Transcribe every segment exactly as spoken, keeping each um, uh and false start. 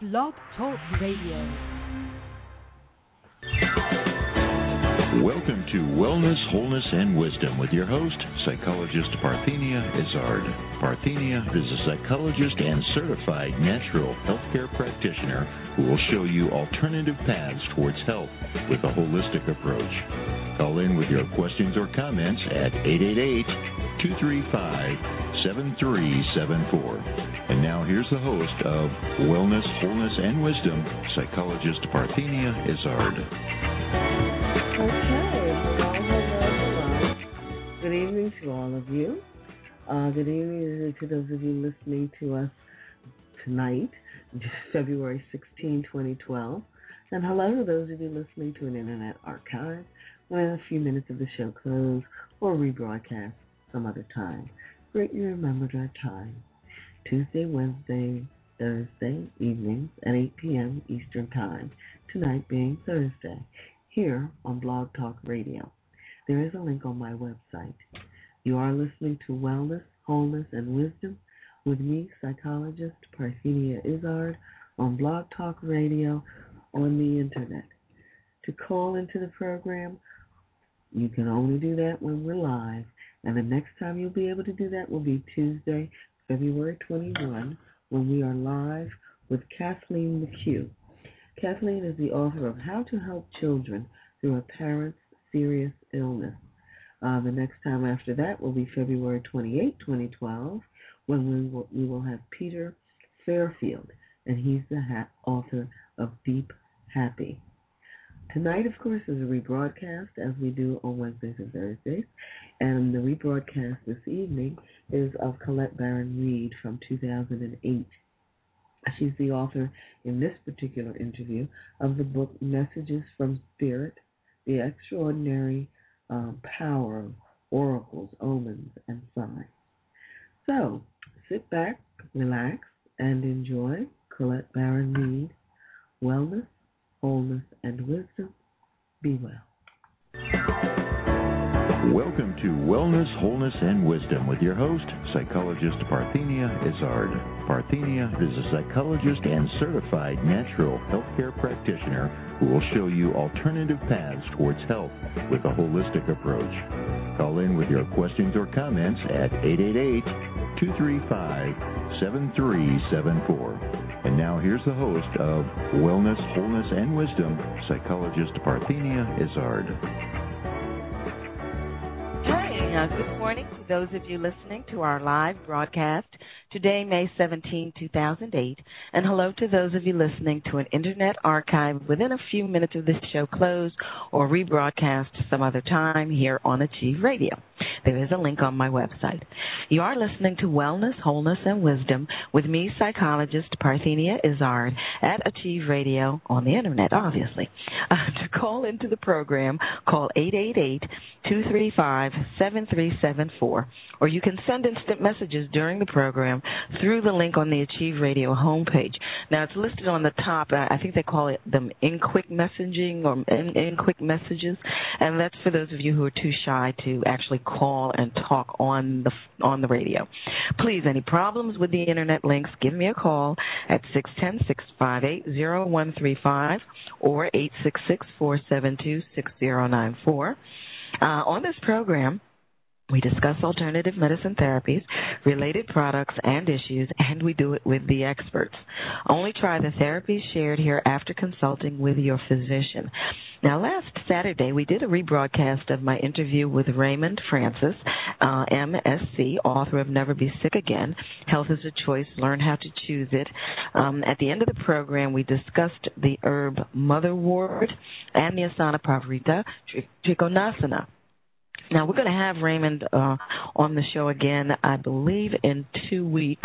Blog Talk Radio. Welcome to Wellness, Wholeness, and Wisdom with your host, psychologist Parthenia Izzard. Parthenia is a psychologist and certified natural healthcare practitioner who will show you alternative paths towards health with a holistic approach. Call in with your questions or comments at eight eight eight, two three five, seven three seven four. And now here's the host of Wellness, Wholeness, and Wisdom, psychologist Parthenia Izzard. Okay, well, hello, hello. Good evening to all of you. Uh, good evening to those of you listening to us tonight, February sixteenth, twenty twelve. And hello to those of you listening to an Internet archive when a few minutes of the show close or rebroadcast some other time. Greatly remembered our time. Tuesday, Wednesday, Thursday evenings at eight p.m. Eastern Time. Tonight being Thursday, here on Blog Talk Radio. There is a link on my website. You are listening to Wellness, Wholeness, and Wisdom with me, psychologist Parthenia Izzard, on Blog Talk Radio on the Internet. To call into the program, you can only do that when we're live, and the next time you'll be able to do that will be Tuesday, February twenty-first, when we are live with Kathleen McHugh. Kathleen is the author of How to Help Children Through a Parent's Serious Illness. Uh, the next time after that will be February twenty-eighth, twenty twelve, when we will, we will have Peter Fairfield, and he's the ha- author of Deep Happy. Tonight, of course, is a rebroadcast, as we do on Wednesdays and Thursdays, and the rebroadcast this evening is of Colette Baron Reid from two thousand eight. She's the author, in this particular interview, of the book Messages from Spirit, The Extraordinary um, Power of Oracles, Omens, and Signs. So, sit back, relax, and enjoy Colette Baron Reid, Wellness, Wholeness, and Wisdom. Be well. Welcome to Wellness, Wholeness, and Wisdom with your host, psychologist Parthenia Izzard. Parthenia is a psychologist and certified natural healthcare practitioner who will show you alternative paths towards health with a holistic approach. Call in with your questions or comments at eight eight eight, two three five, seven three seven four. And now here's the host of Wellness, Wholeness, and Wisdom, psychologist Parthenia Izzard. Hi, uh, good morning to those of you listening to our live broadcast today, May seventeenth, two thousand eight, and hello to those of you listening to an Internet archive within a few minutes of this show close or rebroadcast some other time here on Achieve Radio. There is a link on my website. You are listening to Wellness, Wholeness, and Wisdom with me, psychologist Parthenia Izzard, at Achieve Radio on the Internet, obviously. Uh, to call into the program, call eight eight eight, two three five, seven three seven four, or you can send instant messages during the program through the link on the Achieve Radio homepage. Now, it's listed on the top. I think they call it them in quick messaging or in, in quick messages, and that's for those of you who are too shy to actually call and talk on the on the radio. Please, any problems with the Internet links, give me a call at six one zero, six five eight, zero one three five or eight six six, four seven two, six zero nine four. Uh, on this program, we discuss alternative medicine therapies, related products, and issues, and we do it with the experts. Only try the therapies shared here after consulting with your physician. Now, last Saturday, we did a rebroadcast of my interview with Raymond Francis, uh, M S C, author of Never Be Sick Again, Health is a Choice, Learn How to Choose It. Um, at the end of the program, we discussed the herb motherwort and the asana pavarita trikonasana. Now, we're going to have Raymond uh, on the show again, I believe, in two weeks.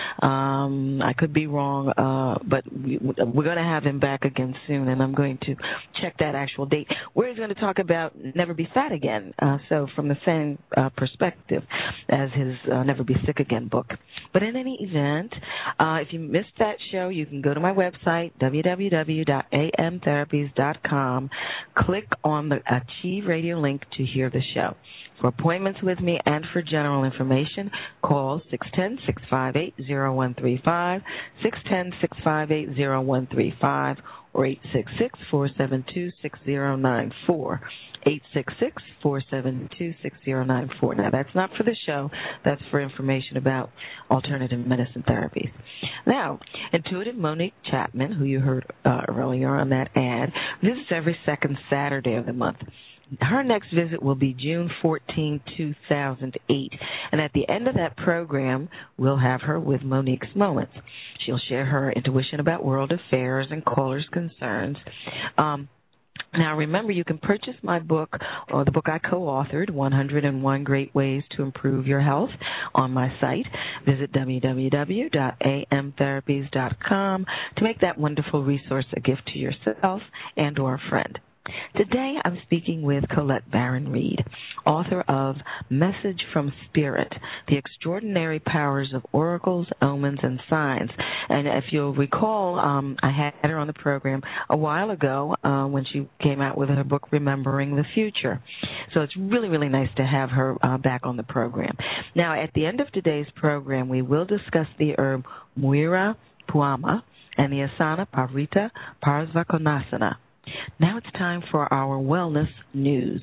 Um, I could be wrong, uh, but we, we're going to have him back again soon, and I'm going to check that actual date. We're going to talk about Never Be Fat Again, uh, so from the same uh, perspective as his uh, Never Be Sick Again book. But in any event, uh, if you missed that show, you can go to my website, w w w dot a m therapies dot com, click on the Achieve Radio link to hear the show. For appointments with me and for general information, call six one zero, six five eight, zero one three five, six one zero, six five eight, zero one three five, or eight six six, four seven two, six zero nine four. eight six six, four seven two, six zero nine four. Now, that's not for the show. That's for information about alternative medicine therapies. Now, Intuitive Monique Chapman, who you heard uh, earlier on that ad, visits every second Saturday of the month. Her next visit will be June fourteenth, two thousand eight, and at the end of that program, we'll have her with Monique's Moments. She'll share her intuition about world affairs and callers' concerns. Um, Now, remember, you can purchase my book, or the book I co-authored, one hundred one Great Ways to Improve Your Health, on my site. Visit w w w dot a m therapies dot com to make that wonderful resource a gift to yourself and or a friend. Today, I'm speaking with Colette Baron-Reid, author of Message from Spirit, The Extraordinary Powers of Oracles, Omens, and Signs. And if you'll recall, um, I had her on the program a while ago uh, when she came out with her book, Remembering the Future. So it's really, really nice to have her uh, back on the program. Now, at the end of today's program, we will discuss the herb Muira Puama and the asana Parita Parsvakonasana. Now it's time for our wellness news.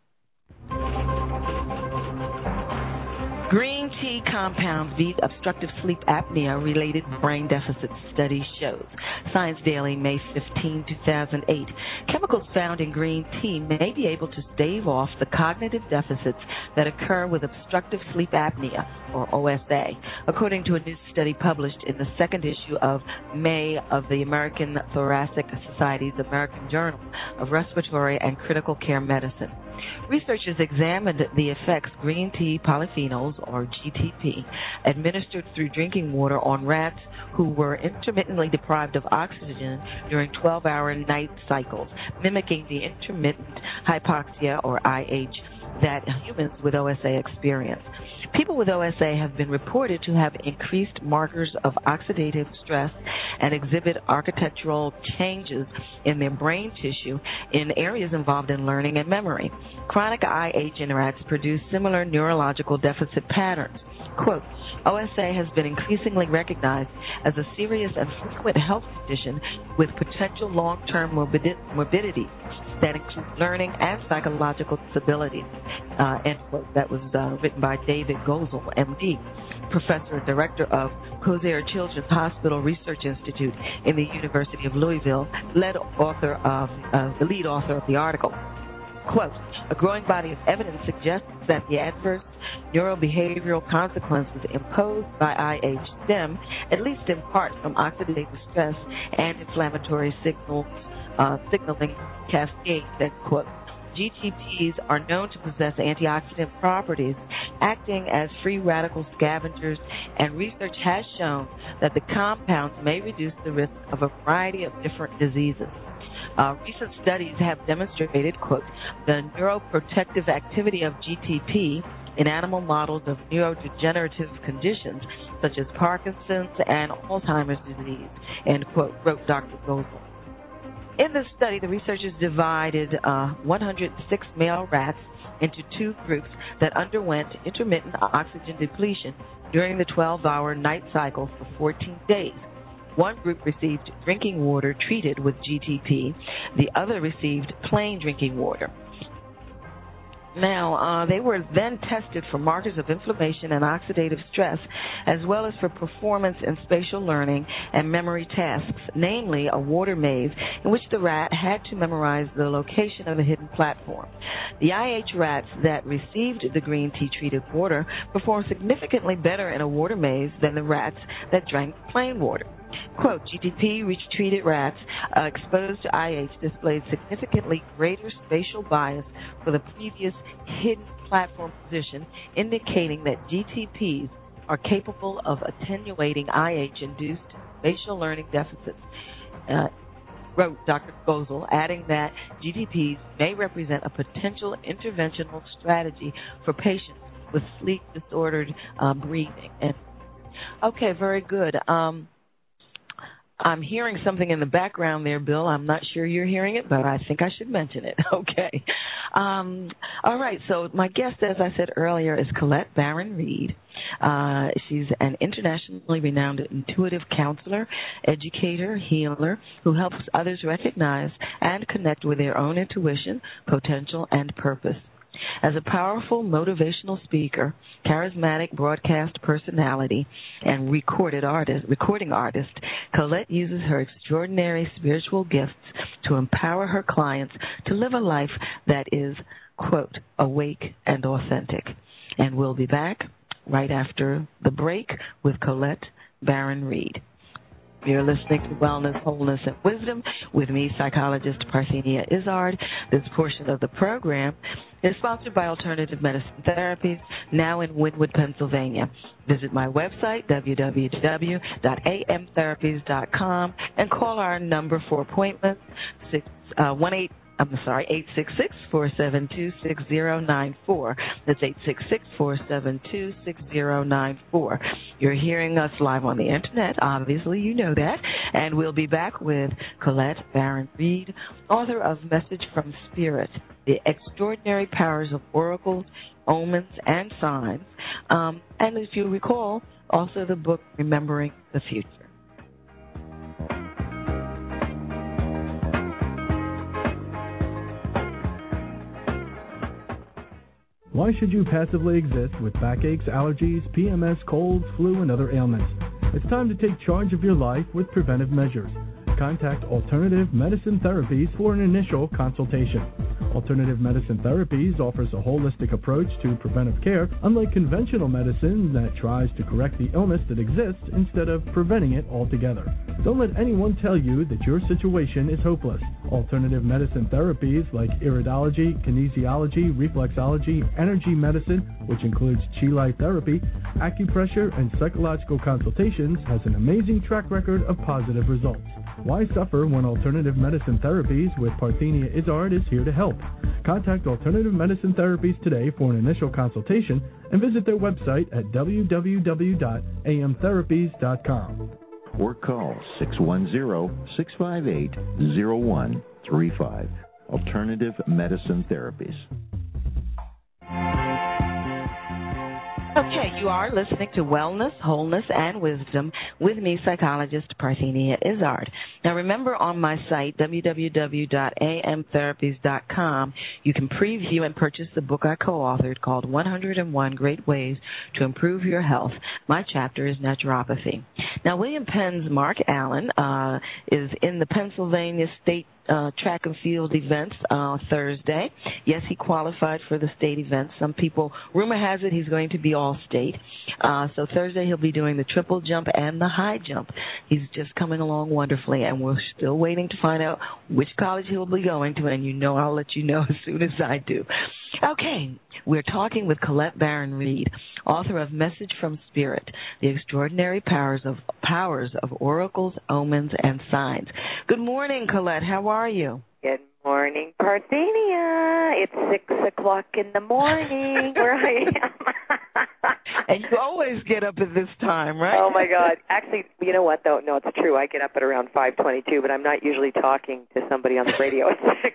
Green tea compounds beat obstructive sleep apnea-related brain deficit, study shows. Science Daily, May fifteenth, two thousand eight. Chemicals found in green tea may be able to stave off the cognitive deficits that occur with obstructive sleep apnea, or O S A, according to a new study published in the second issue of May of the American Thoracic Society's American Journal of Respiratory and Critical Care Medicine. Researchers examined the effects green tea polyphenols, or G T P, administered through drinking water on rats who were intermittently deprived of oxygen during twelve-hour night cycles, mimicking the intermittent hypoxia, or I H, that humans with O S A experience. People with O S A have been reported to have increased markers of oxidative stress and exhibit architectural changes in their brain tissue in areas involved in learning and memory. Chronic I H in rats produce similar neurological deficit patterns. Quote, O S A has been increasingly recognized as a serious and frequent health condition with potential long-term morbidi- morbidity that include learning and psychological disabilities. Uh, end quote. That was uh, written by David Gozel, M D, professor and director of Kosser Children's Hospital Research Institute in the University of Louisville, lead author of uh, the lead author of the article. Quote, a growing body of evidence suggests that the adverse neurobehavioral consequences imposed by I H stem, at least in part, from oxidative stress and inflammatory signals, uh, signaling cascades, end quote. G T Ps are known to possess antioxidant properties, acting as free radical scavengers, and research has shown that the compounds may reduce the risk of a variety of different diseases. Uh, recent studies have demonstrated, quote, the neuroprotective activity of G T P in animal models of neurodegenerative conditions such as Parkinson's and Alzheimer's disease, end quote, wrote Doctor Gozel. In this study, the researchers divided uh, one hundred six male rats into two groups that underwent intermittent oxygen depletion during the twelve-hour night cycle for fourteen days. One group received drinking water treated with G T P. The other received plain drinking water. Now, uh, they were then tested for markers of inflammation and oxidative stress, as well as for performance in spatial learning and memory tasks, namely a water maze in which the rat had to memorize the location of a hidden platform. The I H rats that received the green tea-treated water performed significantly better in a water maze than the rats that drank plain water. Quote, G T P-treated rats uh, exposed to I H displayed significantly greater spatial bias for the previous hidden platform position, indicating that G T Ps are capable of attenuating I H-induced spatial learning deficits, uh, wrote Doctor Gozel, adding that G T Ps may represent a potential interventional strategy for patients with sleep-disordered uh, breathing. And, okay, very good. Um, I'm hearing something in the background there, Bill. I'm not sure you're hearing it, but I think I should mention it. Okay. Um, all right. So my guest, as I said earlier, is Colette Baron-Reid. Uh, she's an internationally renowned intuitive counselor, educator, healer who helps others recognize and connect with their own intuition, potential, and purpose. As a powerful motivational speaker, charismatic broadcast personality, and recorded artist, recording artist, Colette uses her extraordinary spiritual gifts to empower her clients to live a life that is, quote, awake and authentic. And we'll be back right after the break with Colette Baron-Reid. You're listening to Wellness, Wholeness, and Wisdom with me, psychologist Parthenia Izzard. This portion of the program is sponsored by Alternative Medicine Therapies, now in Wynwood, Pennsylvania. Visit my website, w w w dot a m therapies dot com, and call our number for appointments, six, uh, one eight I'm sorry, eight six six, four seven two, six zero nine four. That's eight six six, four seven two, six zero nine four. You're hearing us live on the Internet. Obviously, you know that. And we'll be back with Colette Baron-Reid, author of Message from Spirit, The Extraordinary Powers of Oracles, Omens, and Signs. Um, and if you recall, also the book Remembering the Future. Why should you passively exist with backaches, allergies, P M S, colds, flu, and other ailments? It's time to take charge of your life with preventive measures. Contact Alternative Medicine Therapies for an initial consultation. Alternative Medicine Therapies offers a holistic approach to preventive care, unlike conventional medicine that tries to correct the illness that exists instead of preventing it altogether. Don't let anyone tell you that your situation is hopeless. Alternative medicine therapies like iridology, kinesiology, reflexology, energy medicine, which includes chi life therapy, acupressure, and psychological consultations, has an amazing track record of positive results. Why suffer when Alternative Medicine Therapies with Parthenia Izzard is here to help? Contact Alternative Medicine Therapies today for an initial consultation and visit their website at w w w dot a m therapies dot com. Or call six one zero, six five eight, zero one three five. Alternative Medicine Therapies. Okay, you are listening to Wellness, Wholeness, and Wisdom with me, psychologist Parthenia Izzard. Now, remember, on my site, w w w dot a m therapies dot com, you can preview and purchase the book I co-authored called one hundred and one Great Ways to Improve Your Health. My chapter is naturopathy. Now, William Penn's Mark Allen uh, is in the Pennsylvania State Uh, track and field events uh, Thursday. Yes, he qualified for the state events. Some people, rumor has it, he's going to be all state. Uh, so Thursday he'll be doing the triple jump and the high jump. He's just coming along wonderfully, and we're still waiting to find out which college he'll be going to, and you know I'll let you know as soon as I do. Okay, we're talking with Colette Baron-Reid, author of Message from Spirit, The Extraordinary Powers of Powers of Oracles, Omens, and Signs. Good morning, Colette. How are you? Good morning, Parthenia. It's six o'clock in the morning where I am. And you always get up at this time, right? Oh, my God. Actually, you know what, though? No, it's true. I get up at around five twenty-two, but I'm not usually talking to somebody on the radio at six.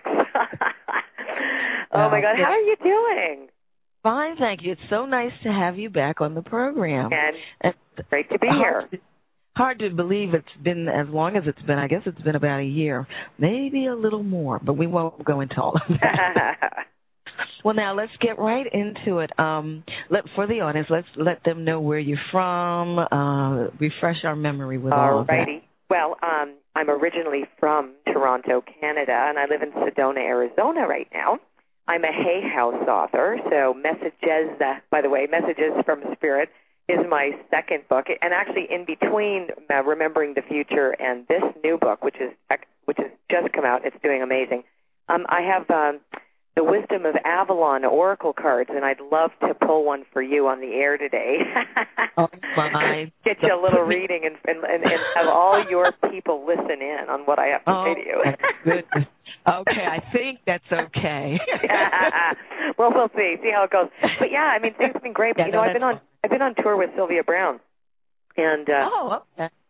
Oh, my God. How are you doing? Fine, thank you. It's so nice to have you back on the program. And it's great to be hard, here. Hard to believe it's been as long as it's been. I guess it's been about a year, maybe a little more, but we won't go into all of that. Well, now let's get right into it. Um, let for the audience, let's let them know where you're from. Uh, refresh our memory with all of that. Alrighty. Well, um, I'm originally from Toronto, Canada, and I live in Sedona, Arizona right now. I'm a Hay House author, so Messages, uh, by the way, Messages from Spirit is my second book, and actually in between uh, Remembering the Future and this new book, which is which has just come out, it's doing amazing. Um, I have um, the Wisdom of Avalon Oracle cards, and I'd love to pull one for you on the air today. Oh, my. Get you a little reading and, and, and, and have all your people listen in on what I have to oh, say to you. Goodness. Okay, I think that's okay. Well, we'll see. See how it goes. But yeah, I mean, things have been great. But, yeah, you know, no, I've been on I've been on tour with Sylvia Brown, and uh, oh, okay.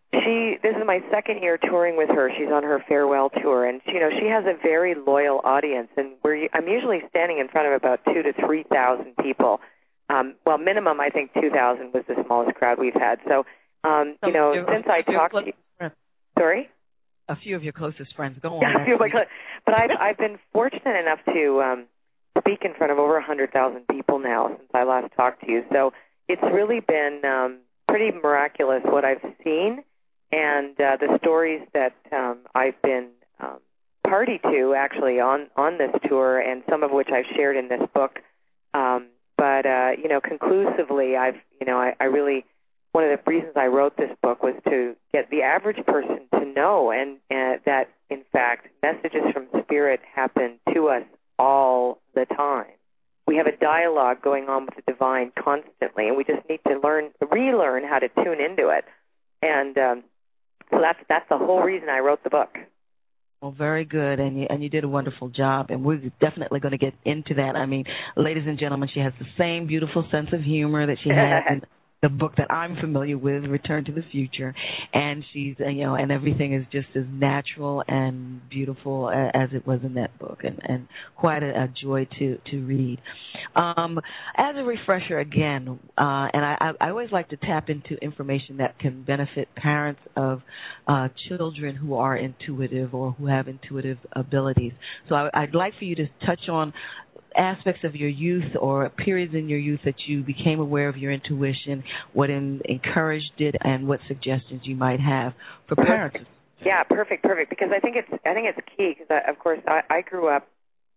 she, this is my second year touring with her. She's on her farewell tour, and you know she has a very loyal audience. And we're, I'm usually standing in front of about two to three thousand people. Um, well, minimum, I think two thousand was the smallest crowd we've had. So, um, you know, your, since I talked to you, friends. Sorry. A few of your closest friends. Go on. Yeah, a few of my closest. But I've I've been fortunate enough to um, speak in front of over a hundred thousand people now since I last talked to you. So it's really been um, pretty miraculous what I've seen. And uh, the stories that um, I've been um, party to actually on, on this tour, and some of which I've shared in this book. Um, but, uh, you know, conclusively, I've, you know, I, I really, one of the reasons I wrote this book was to get the average person to know and uh, that, in fact, messages from Spirit happen to us all the time. We have a dialogue going on with the divine constantly, and we just need to learn, relearn how to tune into it. And um, so that's that's the whole reason I wrote the book. Well, very good, and you, and you did a wonderful job, and we're definitely going to get into that. I mean, ladies and gentlemen, she has the same beautiful sense of humor that she has in the book that I'm familiar with, Return to the Future, and she's, you know, and everything is just as natural and beautiful as it was in that book, and, and quite a, a joy to, to read. Um, as a refresher again, uh, and I, I always like to tap into information that can benefit parents of uh, children who are intuitive or who have intuitive abilities. So I, I'd like for you to touch on aspects of your youth or periods in your youth that you became aware of your intuition, what in, encouraged it, and what suggestions you might have for parents. Perfect. Yeah, perfect, perfect. Because I think it's I think it's key. Because of course I, I grew up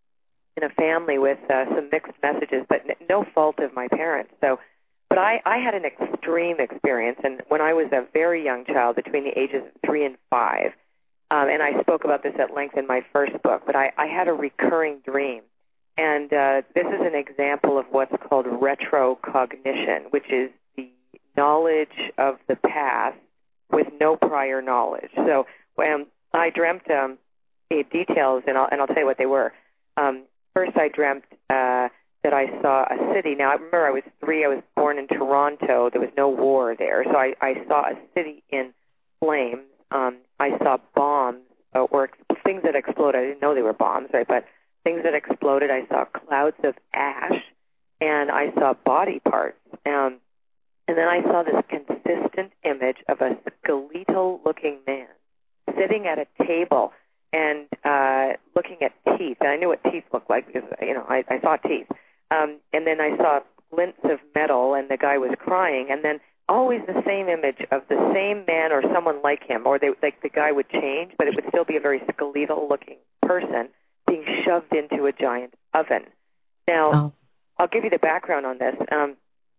in a family with uh, some mixed messages, but n- no fault of my parents. So, but I, I had an extreme experience, and when I was a very young child, between the ages of three and five, um, and I spoke about this at length in my first book. But I, I had a recurring dream. And uh, this is an example of what's called retrocognition, which is the knowledge of the past with no prior knowledge. So when I dreamt um, the details, and I'll, and I'll tell you what they were. Um, first, I dreamt uh, that I saw a city. Now, I remember I was three. I was born in Toronto. There was no war there. So I, I saw a city in flames. Um, I saw bombs uh, or ex- things that exploded. I didn't know they were bombs, right? But things that exploded. I saw clouds of ash, and I saw body parts. Um, and then I saw this consistent image of a skeletal-looking man sitting at a table and uh, looking at teeth. And I knew what teeth looked like because, you know, I, I saw teeth. Um, and then I saw glints of metal, and the guy was crying. And then always the same image of the same man or someone like him, or they, like the guy would change, but it would still be a very skeletal-looking person being shoved into a giant oven. Now, oh. I'll give you the background on this. Um,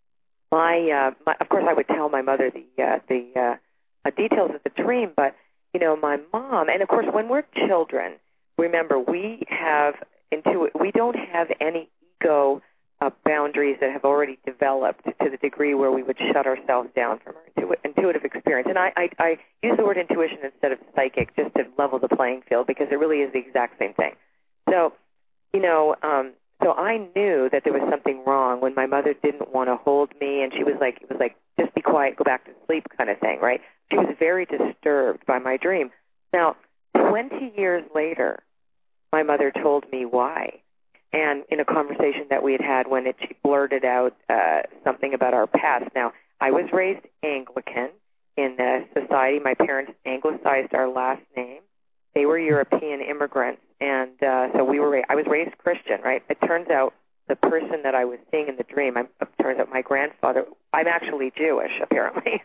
my, uh, my, of course, I would tell my mother the uh, the uh, uh, details of the dream, but you know, my mom, and of course, when we're children, remember we have intu- we don't have any ego uh, boundaries that have already developed to the degree where we would shut ourselves down from our intu- intuitive experience. And I, I, I use the word intuition instead of psychic just to level the playing field because it really is the exact same thing. So, you know, um, so I knew that there was something wrong when my mother didn't want to hold me, and she was like, it was like, just be quiet, go back to sleep kind of thing, right? She was very disturbed by my dream. Now, twenty years later, my mother told me why. And in a conversation that we had had when it, she blurted out uh, something about our past. Now, I was raised Anglican in uh, society. My parents anglicized our last name. They were European immigrants, and uh, so we were. I was raised Christian, right? It turns out the person that I was seeing in the dream, I, it turns out my grandfather, I'm actually Jewish, apparently,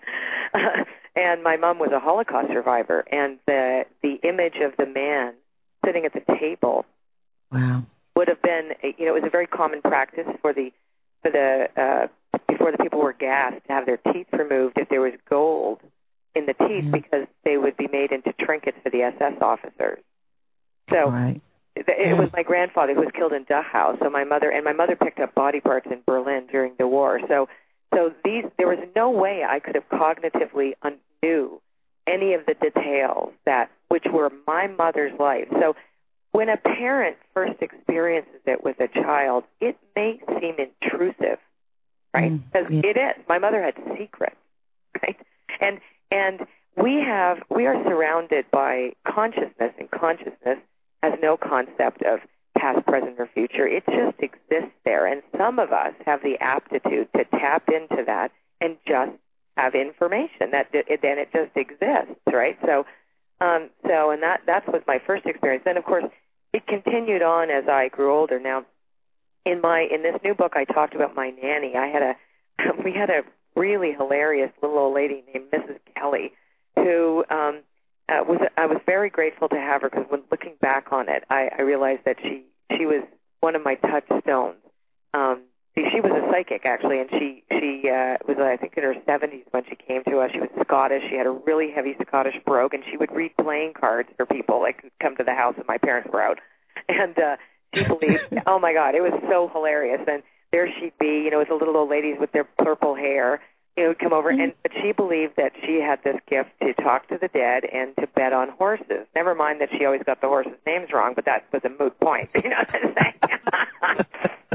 and my mom was a Holocaust survivor, and the the image of the man sitting at the table wow. would have been, you know, it was a very common practice for the for the uh, before the people were gassed to have their teeth removed if there was gold in the teeth mm-hmm. because they would be made into trinkets for the S S officers. So right. it, it was my grandfather who was killed in Dachau. So my mother and my mother picked up body parts in Berlin during the war. So so these there was no way I could have cognitively unknew any of the details that which were my mother's life. So when a parent first experiences it with a child, it may seem intrusive, right? Because mm, yeah. it is. My mother had secrets, right? And And we have we are surrounded by consciousness, and consciousness has no concept of past, present, or future. It just exists there, and some of us have the aptitude to tap into that and just have information that it, then it just exists, right? So, um, so, and that that was my first experience. Then, of course, it continued on as I grew older. Now, in my in this new book, I talked about my nanny. I had a we had a really hilarious little old lady named Missus Kelly, who um, uh, was I was very grateful to have her, because when looking back on it, I, I realized that she she was one of my touchstones. Um, she was a psychic, actually, and she she uh, was, I think, in her seventies when she came to us. She was Scottish. She had a really heavy Scottish brogue, and she would read playing cards for people, like, who'd come to the house when my parents were out. And uh, she believed, oh, my God, it was so hilarious. And there she'd be, you know, with the little old ladies with their purple hair, you know, would come over. And but she believed that she had this gift to talk to the dead and to bet on horses. Never mind that she always got the horses' names wrong, but that was a moot point. You know what I'm saying?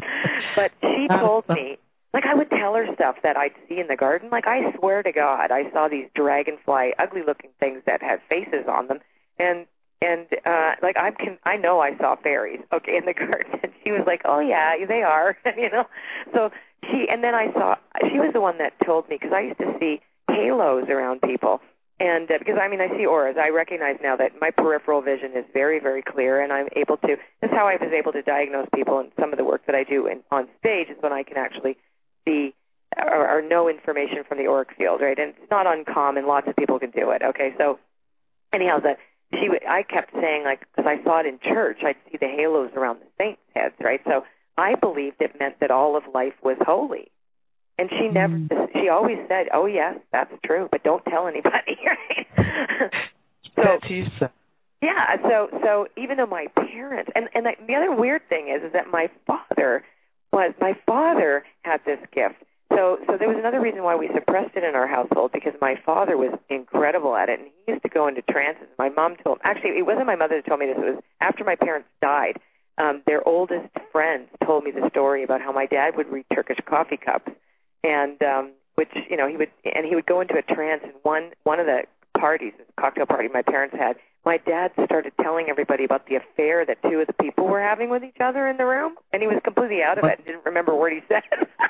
But she told me, like, I would tell her stuff that I'd see in the garden. Like, I swear to God, I saw these dragonfly, ugly-looking things that had faces on them. And, and uh, like, I can, I know I saw fairies, okay, in the garden. And she was like, oh, yeah, they are, you know. So she, and then I saw, she was the one that told me, because I used to see halos around people. And uh, because, I mean, I see auras. I recognize now that my peripheral vision is very, very clear, and I'm able to, this is how I was able to diagnose people, and some of the work that I do in, on stage is when I can actually see or, or know information from the auric field, right? And it's not uncommon. Lots of people can do it, okay? So anyhow, that she, w- I kept saying, like, because I saw it in church, I'd see the halos around the saints' heads, right? So I believed it meant that all of life was holy. And she never, she always said, oh, yes, that's true, but don't tell anybody, right? So, that's you said. Yeah, so so even though my parents, and, and the, the other weird thing is, is that my father was, my father had this gift. So so there was another reason why we suppressed it in our household, because my father was incredible at it, and he used to go into trances. My mom told, actually, it wasn't my mother that told me this, it was after my parents died. Um, their oldest friends told me the story about how my dad would read Turkish coffee cups. And um, which, you know, he would, and he would go into a trance. And one one of the parties, this cocktail party my parents had, my dad started telling everybody about the affair that two of the people were having with each other in the room, and he was completely out of it and didn't remember what he said.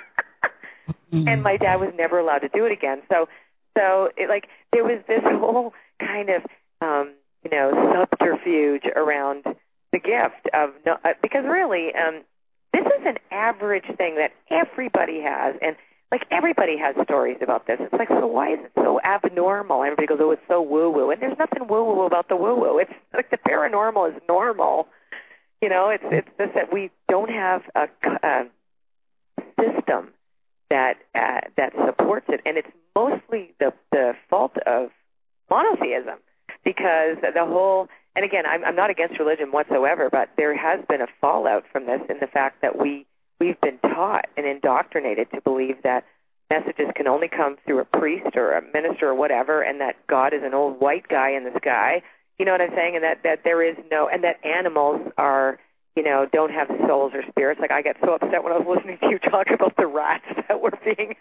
And my dad was never allowed to do it again. So, so it, like, there was this whole kind of, um, you know, subterfuge around the gift of no, uh, because really, um, this is an average thing that everybody has, and like, everybody has stories about this. It's like, so why is it so abnormal? Everybody goes, oh, it's so woo-woo. And there's nothing woo-woo about the woo-woo. It's like the paranormal is normal. You know, it's it's just that we don't have a, a system that uh, that supports it. And it's mostly the, the fault of monotheism, because the whole, and again, I'm, I'm not against religion whatsoever, but there has been a fallout from this in the fact that we We've been taught and indoctrinated to believe that messages can only come through a priest or a minister or whatever, and that God is an old white guy in the sky. You know what I'm saying? And that, that there is no, and that animals are, you know, don't have souls or spirits. Like, I get so upset when I was listening to you talk about the rats that were being,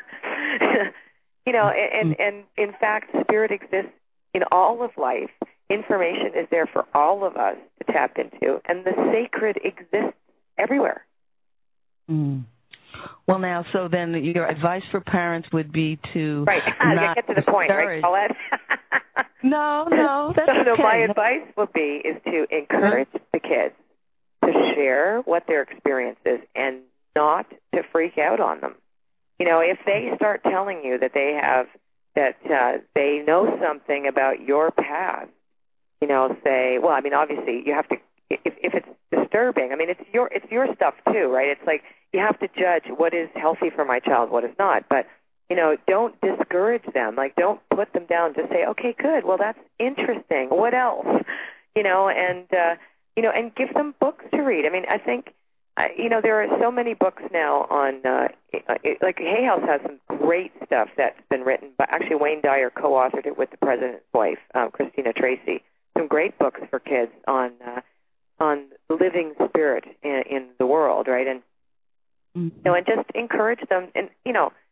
you know, and, and in fact, spirit exists in all of life. Information is there for all of us to tap into, and the sacred exists everywhere. Mm. Well, now, so then your advice for parents would be to right. not get to the point, right, Paulette? no, no, that's so, okay. So my advice would be is to encourage the kids to share what their experience is and not to freak out on them. You know, if they start telling you that they have, that uh, they know something about your past, you know, say, well, I mean, obviously you have to, if, if it's disturbing, I mean, it's your it's your stuff too, right? It's like you have to judge what is healthy for my child, what is not. But, you know, don't discourage them. Like, don't put them down. Just say, okay, good. Well, that's interesting. What else? You know, and, uh, you know, and give them books to read. I mean, I think, uh, you know, there are so many books now on, uh, it, like Hay House has some great stuff that's been written. But actually, Wayne Dyer co-authored it with the president's wife, um, Christina Tracy. Some great books for kids on uh, on living spirit in, in the world, right? And, you know, and just encourage them. And, you know,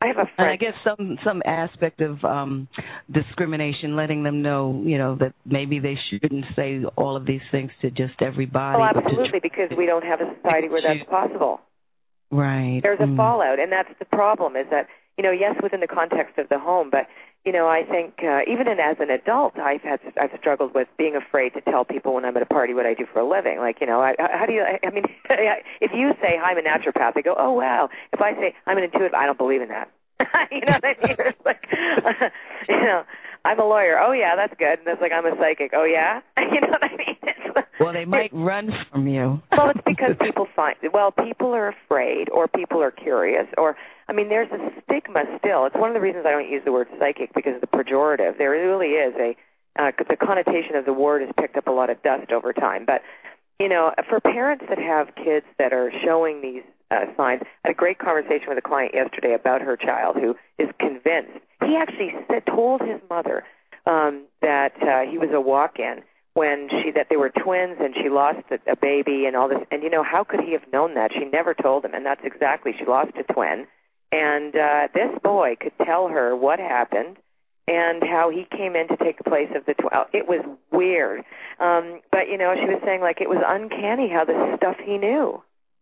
I have a friend. And I guess some some aspect of um, discrimination, letting them know, you know, that maybe they shouldn't say all of these things to just everybody. Oh, absolutely, because we don't have a society where that's possible. Right. There's a mm. fallout, and that's the problem. Is that you know, yes, within the context of the home, but you know, I think uh, even in, as an adult, I've had I've struggled with being afraid to tell people when I'm at a party what I do for a living. Like, you know, I, how do you? I, I mean, if you say I'm a naturopath, they go, oh wow. If I say I'm an intuitive, I don't believe in that. You know what I mean? It's like, uh, you know, I'm a lawyer. Oh yeah, that's good. And it's like I'm a psychic. Oh yeah, you know what I mean? It's, well, they might run from you. Well, it's because people find well, people are afraid, or people are curious, or I mean, there's a stigma still. It's one of the reasons I don't use the word psychic, because of the pejorative. There really is a uh, the connotation of the word has picked up a lot of dust over time. But you know, for parents that have kids that are showing these uh, signs, I had a great conversation with a client yesterday about her child who is convinced. He actually said, told his mother um, that uh, he was a walk-in when she that they were twins and she lost a, a baby and all this. And you know, how could he have known that? She never told him, and that's exactly, she lost a twin. And uh, this boy could tell her what happened and how he came in to take the place of the twelve. It was weird. Um, but, you know, she was saying, like, it was uncanny how this stuff he knew.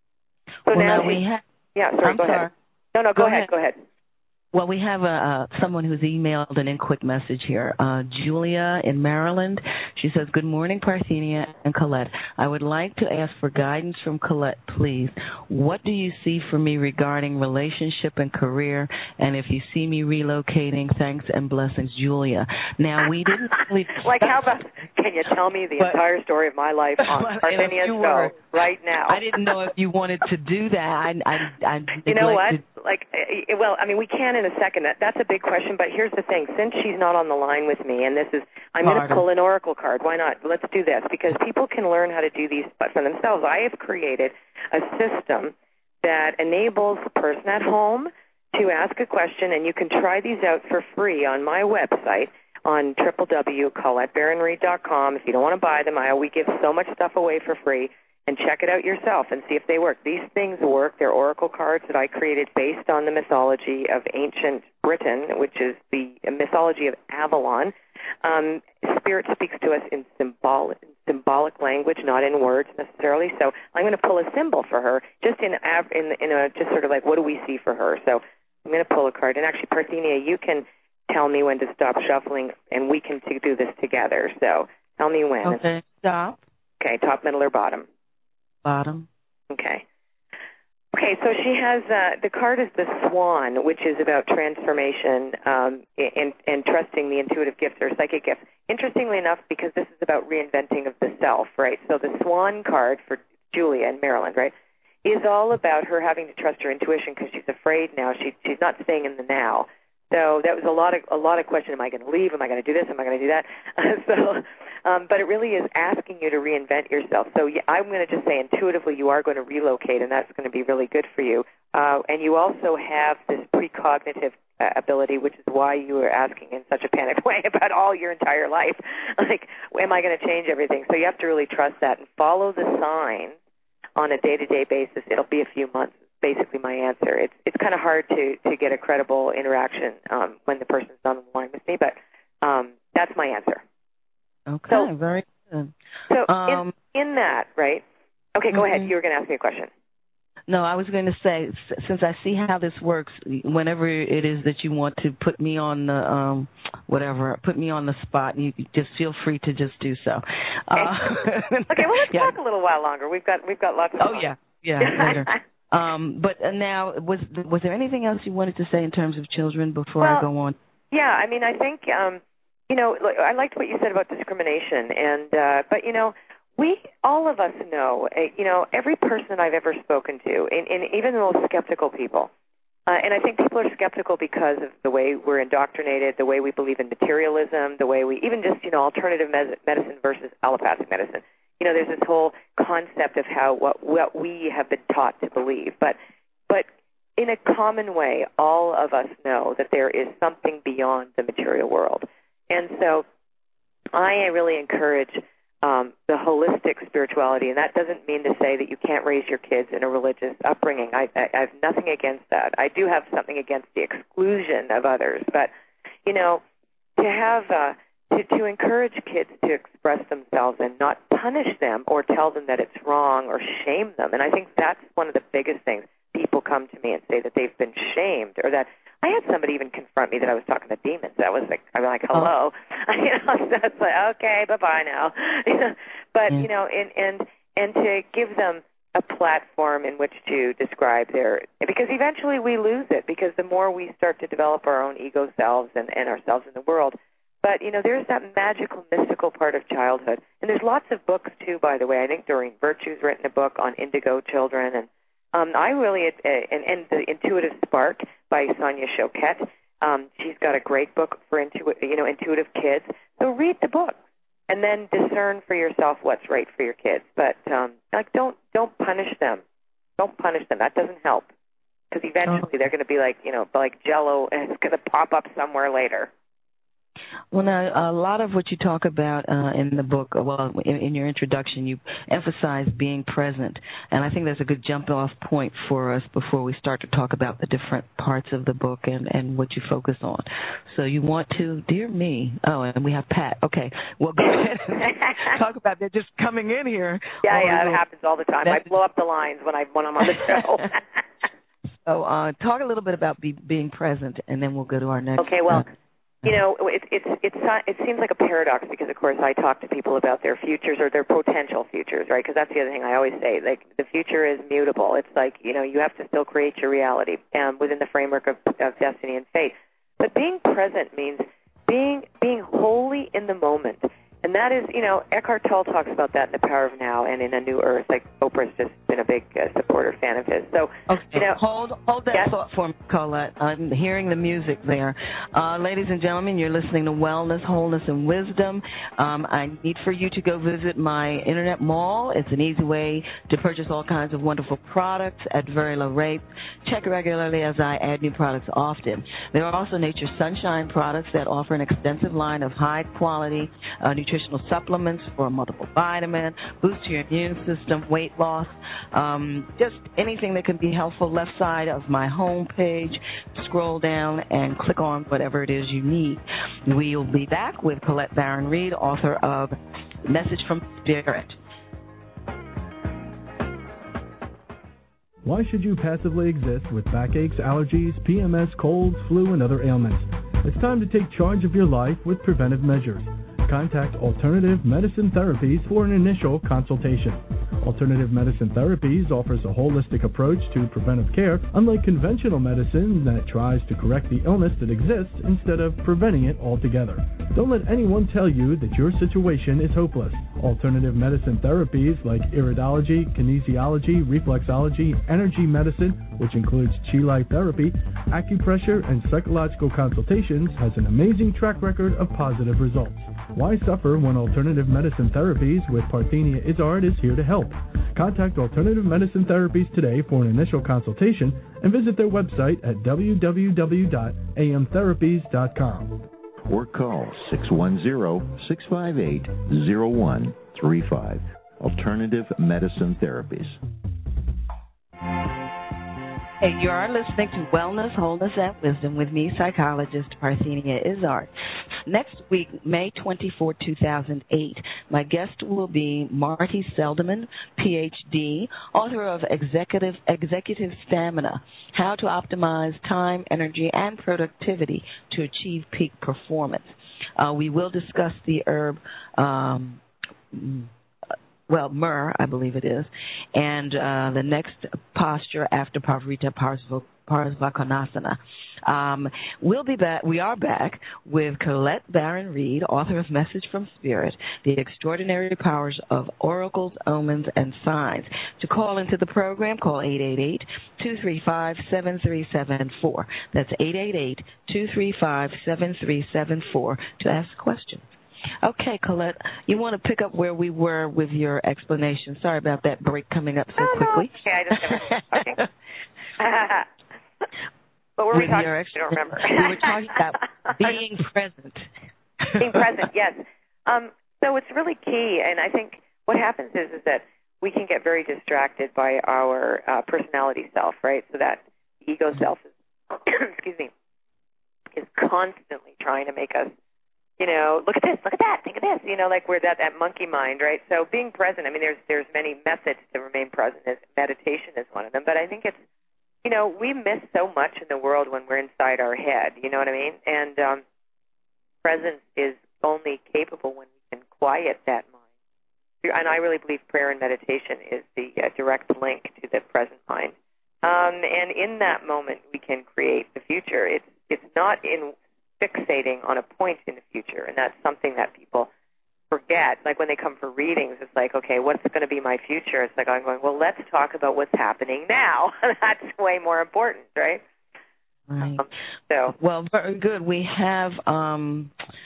So well, now, now she, we have... Yeah, sorry, I'm go sorry. ahead. No, no, go, go ahead, ahead, go ahead. Well, we have a, uh, someone who's emailed an in quick message here. Uh, Julia in Maryland. She says, good morning, Parthenia and Colette. I would like to ask for guidance from Colette, please. What do you see for me regarding relationship and career? And if you see me relocating, thanks and blessings, Julia. Now, we didn't really... like, how about, can you tell me the but, entire story of my life on Parthenia's show words, right now? I didn't know if you wanted to do that. I, I, I you know what? To... Like, well, I mean, we can in a second. That, that's a big question, but here's the thing. Since she's not on the line with me, and this is, I'm going to pull an oracle card. Why not? Let's do this, because people can learn how to do these for themselves. I have created a system that enables the person at home to ask a question, and you can try these out for free on my website on w w w dot colette baron reid dot com. If you don't want to buy them, I we give so much stuff away for free. And check it out yourself and see if they work. These things work. They're oracle cards that I created based on the mythology of ancient Britain, which is the mythology of Avalon. Um, Spirit speaks to us in symbolic, symbolic language, not in words necessarily. So I'm going to pull a symbol for her, just in in, in a just sort of like, what do we see for her? So I'm going to pull a card. And actually, Parthenia, you can tell me when to stop shuffling, and we can t- do this together. So tell me when. Okay, stop. Okay, top, middle, or bottom? Bottom. Okay. Okay, so she has, uh, the card is the Swan, which is about transformation um, and, and trusting the intuitive gifts or psychic gifts. Interestingly enough, because this is about reinventing of the self, right? So the Swan card for Julia in Maryland, right, is all about her having to trust her intuition because she's afraid now. She, she's not staying in the now. So that was a lot of a lot of question. Am I going to leave? Am I going to do this? Am I going to do that? Uh, so, um, but it really is asking you to reinvent yourself. So yeah, I'm going to just say intuitively you are going to relocate, and that's going to be really good for you. Uh, and you also have this precognitive uh, ability, which is why you are asking in such a panicked way about all your entire life. Like, am I going to change everything? So you have to really trust that and follow the signs on a day-to-day basis. It'll be a few months. Basically my answer. It's it's kind of hard to, to get a credible interaction um, when the person's not on the line with me, but um, that's my answer. Okay, so, very good. So um, in, in that, right? Okay, go mm-hmm. ahead. You were going to ask me a question. No, I was going to say, since I see how this works, whenever it is that you want to put me on the, um, whatever, put me on the spot, you just feel free to just do so. Okay, uh, okay well, let's yeah. talk a little while longer. We've got we've got lots of Oh, yeah, yeah, later. Um, but uh, now, was was there anything else you wanted to say in terms of children before well, I go on? Yeah, I mean, I think, um, you know, I liked what you said about discrimination, and uh, but, you know, we, all of us know, uh, you know, every person I've ever spoken to, and, and even the most skeptical people, uh, and I think people are skeptical because of the way we're indoctrinated, the way we believe in materialism, the way we, even just, you know, alternative medicine versus allopathic medicine. You know, there's this whole concept of how what what we have been taught to believe. But but in a common way, all of us know that there is something beyond the material world. And so I really encourage um, the holistic spirituality. And that doesn't mean to say that you can't raise your kids in a religious upbringing. I, I, I have nothing against that. I do have something against the exclusion of others. But, you know, to have uh, to, to encourage kids to express themselves and not punish them or tell them that it's wrong or shame them. And I think that's one of the biggest things. People come to me and say that they've been shamed, or that I had somebody even confront me that I was talking to demons. That was like, I'm like, hello, oh. you know. So it's like, okay, bye bye now. But mm. you know, and and and to give them a platform in which to describe their, because eventually we lose it, because the more we start to develop our own ego selves and, and ourselves in the world. But you know, there's that magical, mystical part of childhood, and there's lots of books too. By the way, I think Doreen Virtue's written a book on indigo children, and Um, I really, uh, and, and the Intuitive Spark by Sonia Choquette. Um, she's got a great book for intu- you know, intuitive kids. So read the book, and then discern for yourself what's right for your kids. But um, like, don't don't punish them. Don't punish them. That doesn't help, because eventually they're going to be like, you know, like Jello, and it's going to pop up somewhere later. Well, now, a lot of what you talk about uh, in the book, well, in, in your introduction, you emphasize being present. And I think that's a good jump-off point for us before we start to talk about the different parts of the book and, and what you focus on. So you want to, dear me, oh, and we have Pat. Okay, well, go ahead and talk about that. Just coming in here. Yeah, yeah, it happens all the time. I blow up the lines when, I, when I'm on the show. So uh, talk a little bit about be, being present, and then we'll go to our next. Okay, well. Uh, You know, it, it's it's it seems like a paradox, because, of course, I talk to people about their futures or their potential futures, right? Because that's the other thing I always say. Like, the future is mutable. It's like, you know, you have to still create your reality um, within the framework of, of destiny and fate. But being present means being being wholly in the moment. And that is, you know, Eckhart Tolle talks about that in The Power of Now and in A New Earth. Like, Oprah's just been a big uh, supporter fan of his. So, okay. you know, hold hold that yes? thought for me, Colette. I'm hearing the music there. Uh, ladies and gentlemen, you're listening to Wellness, Wholeness, and Wisdom. Um, I need for you to go visit my internet mall. It's an easy way to purchase all kinds of wonderful products at very low rates. Check regularly as I add new products often. There are also Nature's Sunshine products that offer an extensive line of high-quality uh, nutritional supplements for multiple vitamin, boost your immune system, weight loss, um, just anything that can be helpful. Left side of my home page, scroll down and click on whatever it is you need. We'll be back with Colette Baron-Reid, author of Message from Spirit. Why should you passively exist with backaches, allergies, P M S, colds, flu, and other ailments? It's time to take charge of your life with preventive measures. Contact Alternative Medicine Therapies for an initial consultation. Alternative Medicine Therapies offers a holistic approach to preventive care, unlike conventional medicine that tries to correct the illness that exists instead of preventing it altogether. Don't let anyone tell you that your situation is hopeless. Alternative medicine therapies like iridology, kinesiology, reflexology, energy medicine, which includes Chi Life therapy, acupressure, and psychological consultations, has an amazing track record of positive results. Why suffer when Alternative Medicine Therapies with Parthenia Izzard is here to help? Contact Alternative Medicine Therapies today for an initial consultation and visit their website at w w w dot a m therapies dot com. Or call six one zero, six five eight, zero one three five. Alternative Medicine Therapies. Hey, you are listening to Wellness, Wholeness, and Wisdom with me, psychologist Parthenia Izzard. Next week, May twenty-fourth, two thousand eight, my guest will be Marty Seldman, P H D, author of Executive Executive Stamina, How to Optimize Time, Energy, and Productivity to Achieve Peak Performance. Uh, we will discuss the herb um well, myrrh, I believe it is, and uh, the next posture after Parivrtta Parsvakonasana. Um, we'll be back. We are back with Colette Baron-Reid, author of Message from Spirit, The Extraordinary Powers of Oracles, Omens, and Signs. To call into the program, call eight eight eight, two three five, seven three seven four. That's eight eight eight, two three five, seven three seven four to ask questions. Okay, Colette, you want to pick up where we were with your explanation. Sorry about that break coming up so oh, quickly. No. Okay, I just never talking. What were we with talking your about? I don't remember. We were talking about being present. Being present, yes. Um, So it's really key, and I think what happens is is that we can get very distracted by our uh, personality self, right? So that ego self is, excuse me, is constantly trying to make us, you know, look at this, look at that, think of this, you know, like we're that, that monkey mind, right? So being present, I mean, there's there's many methods to remain present. Meditation is one of them, but I think it's, you know, we miss so much in the world when we're inside our head, you know what I mean? And um, presence is only capable when we can quiet that mind. And I really believe prayer and meditation is the uh, direct link to the present mind. Um, and in that moment, we can create the future. It's it's not in fixating on a point in the future, and that's something that people forget. Like when they come for readings, it's like, okay, what's going to be my future? It's like I'm going, well, let's talk about what's happening now. That's way more important, right? Right. Um, so well, very good. We have um,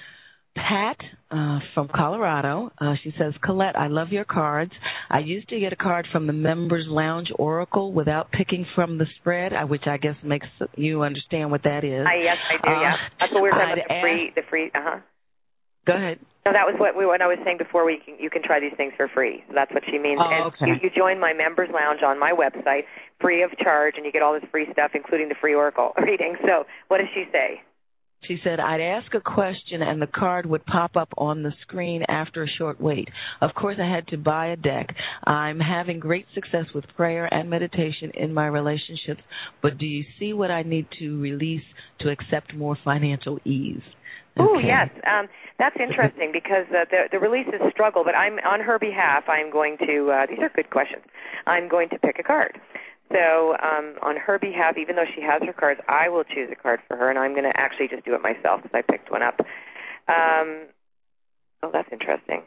Pat uh, from Colorado. Uh, she says, Colette, I love your cards. I used to get a card from the Members Lounge Oracle without picking from the spread, which I guess makes you understand what that is. I, yes, I do, uh, yeah. That's what we were talking I'd about, the free, the free, uh-huh. Go ahead. No, that was what we what I was saying before. We can, you can try these things for free. So that's what she means. Oh, and okay. you, you join my Members Lounge on my website, free of charge, and you get all this free stuff, including the free Oracle reading. So what does she say? She said, I'd ask a question and the card would pop up on the screen after a short wait. Of course, I had to buy a deck. I'm having great success with prayer and meditation in my relationships, but do you see what I need to release to accept more financial ease? Okay. Oh, yes. Um, that's interesting because uh, the, the release is struggle, but I'm on her behalf, I'm going to, uh, these are good questions, I'm going to pick a card. So um, on her behalf, even though she has her cards, I will choose a card for her, and I'm going to actually just do it myself because I picked one up. Um, oh, that's interesting.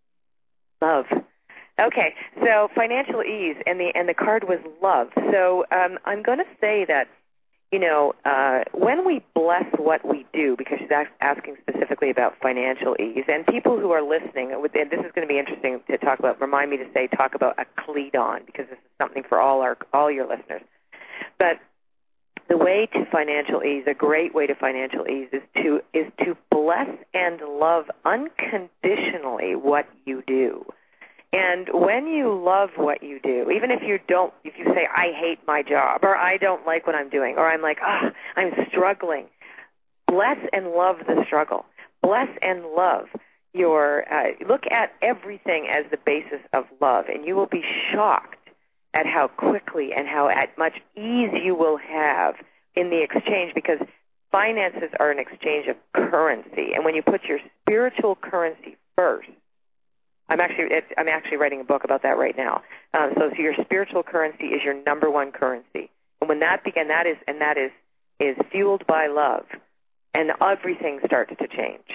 Love. Okay, so financial ease, and the and the card was love. So um, I'm going to say that, you know, uh, when we bless what we do, because she's asking specifically about financial ease, and people who are listening, and this is going to be interesting to talk about, remind me to say, talk about a Cledon, because this is something for all our all your listeners. But the way to financial ease, a great way to financial ease, is to is to bless and love unconditionally what you do. And when you love what you do, even if you don't, if you say, I hate my job, or I don't like what I'm doing, or I'm like, ah, oh, I'm struggling, bless and love the struggle. Bless and love your, uh, look at everything as the basis of love, and you will be shocked at how quickly and how at much ease you will have in the exchange, because finances are an exchange of currency. And when you put your spiritual currency first, I'm actually I'm actually writing a book about that right now. Um, so, so your spiritual currency is your number one currency, and when that begin, that is and that is is fueled by love, and everything starts to change.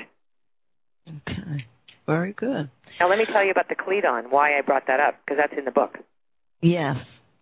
Okay, very good. Now let me tell you about the Cledon. Why I brought that up, because that's in the book. Yes.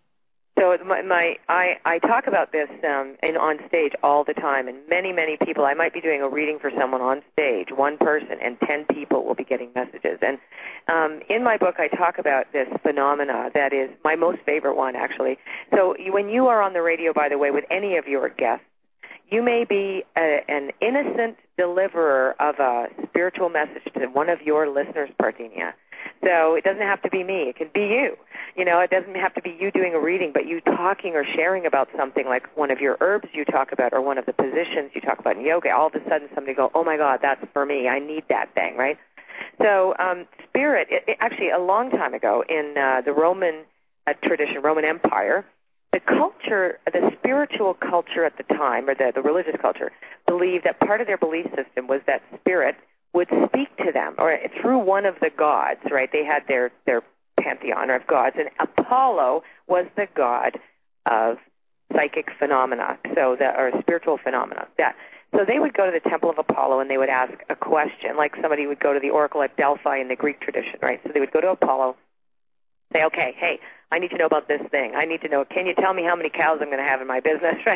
So my, my I, I talk about this um, in, on stage all the time, and many, many people, I might be doing a reading for someone on stage, one person, and ten people will be getting messages. And um, in my book, I talk about this phenomena that is my most favorite one, actually. So when you are on the radio, by the way, with any of your guests, you may be a, an innocent deliverer of a spiritual message to one of your listeners, Parthenia. So it doesn't have to be me. It can be you. You know, it doesn't have to be you doing a reading, but you talking or sharing about something like one of your herbs you talk about or one of the positions you talk about in yoga. All of a sudden somebody go, oh, my God, that's for me. I need that thing, right? So um, spirit, it, it, actually a long time ago in uh, the Roman uh, tradition, Roman Empire, the culture, the spiritual culture at the time, or the, the religious culture, believed that part of their belief system was that spirit would speak to them, or through one of the gods, right? They had their, their pantheon of gods, and Apollo was the god of psychic phenomena, so the, or spiritual phenomena. That. So they would go to the temple of Apollo and they would ask a question, like somebody would go to the oracle at Delphi in the Greek tradition, right? So they would go to Apollo, say, okay, hey, I need to know about this thing. I need to know, can you tell me how many cows I'm going to have in my business, right?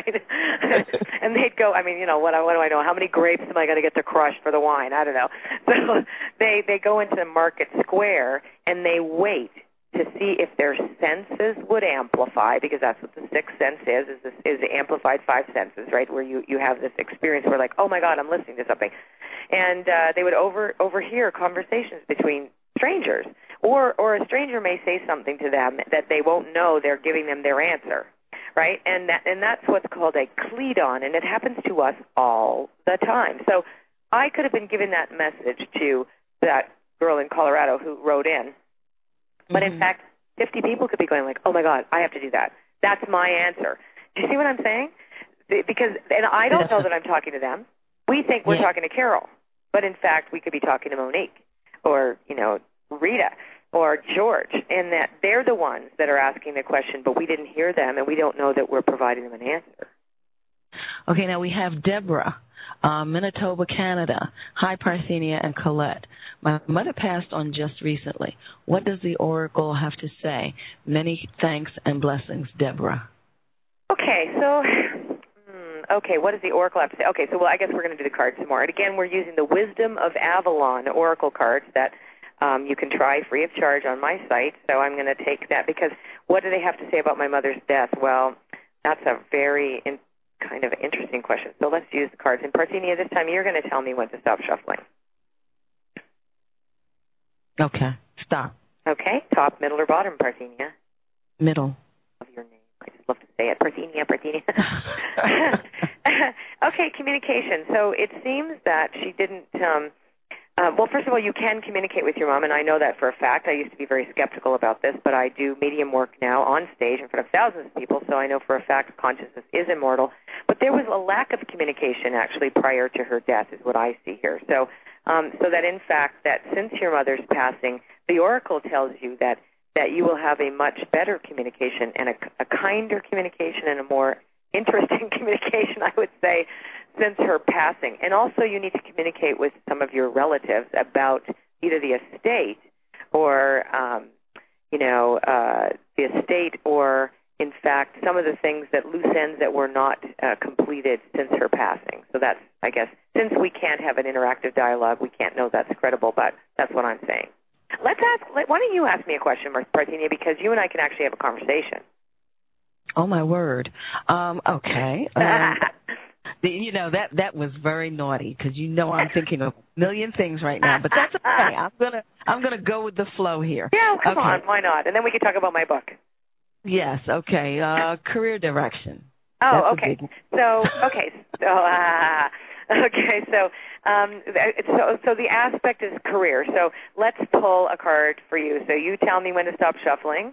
And they'd go, I mean, you know, what, what do I know? How many grapes am I going to get to crush for the wine? I don't know. So they, they go into the market square and they wait to see if their senses would amplify, because that's what the sixth sense is, is, this, is the amplified five senses, right, where you, you have this experience where, like, oh, my God, I'm listening to something. And uh, they would over overhear conversations between strangers. Or, or a stranger may say something to them that they won't know they're giving them their answer, right? And, that, and that's what's called a cledon, and it happens to us all the time. So I could have been giving that message to that girl in Colorado who wrote in. But in mm-hmm. fact, fifty people could be going like, oh, my God, I have to do that. That's my answer. Do you see what I'm saying? Because, and I don't know that I'm talking to them. We think we're yeah. talking to Carol. But in fact, we could be talking to Monique or, you know, Rita or George, and that they're the ones that are asking the question, but we didn't hear them, and we don't know that we're providing them an answer. Okay, now we have Deborah. Uh, Manitoba, Canada. Hi, Parthenia and Colette. My mother passed on just recently. What does the oracle have to say? Many thanks and blessings, Deborah. Okay, so, hmm, okay, what does the oracle have to say? Okay, so well, I guess we're going to do the cards some more. And again, we're using the Wisdom of Avalon oracle cards that um, you can try free of charge on my site. So I'm going to take that because what do they have to say about my mother's death? Well, that's a very in- kind of interesting question. So let's use the cards. And Parthenia, this time you're going to tell me when to stop shuffling. Okay, stop. Okay, top, middle, or bottom, Parthenia? Middle. Of your name. I just love to say it. Parthenia, Parthenia. Okay, communication. So it seems that she didn't... Um, Uh, well, first of all, you can communicate with your mom, and I know that for a fact. I used to be very skeptical about this, but I do medium work now on stage in front of thousands of people, so I know for a fact consciousness is immortal. But there was a lack of communication, actually, prior to her death, is what I see here. So um, so that, in fact, that since your mother's passing, the oracle tells you that, that you will have a much better communication and a, a kinder communication and a more interesting communication, I would say, since her passing. And also you need to communicate with some of your relatives about either the estate or, um, you know, uh, the estate or, in fact, some of the things that loose ends that were not uh, completed since her passing. So that's, I guess, since we can't have an interactive dialogue, we can't know that's credible, but that's what I'm saying. Let's ask, let, why don't you ask me a question, Parthenia, because you and I can actually have a conversation. Oh, my word. Um, okay. Um, the, you know, that, that was very naughty because you know I'm thinking of a million things right now, but that's okay. I'm going to I'm gonna go with the flow here. Yeah, come okay. on. Why not? And then we can talk about my book. Yes, okay. Uh, career direction. Oh, that's okay. So, okay. So, uh, okay. So, um, so, so the aspect is career. So let's pull a card for you. So you tell me when to stop shuffling.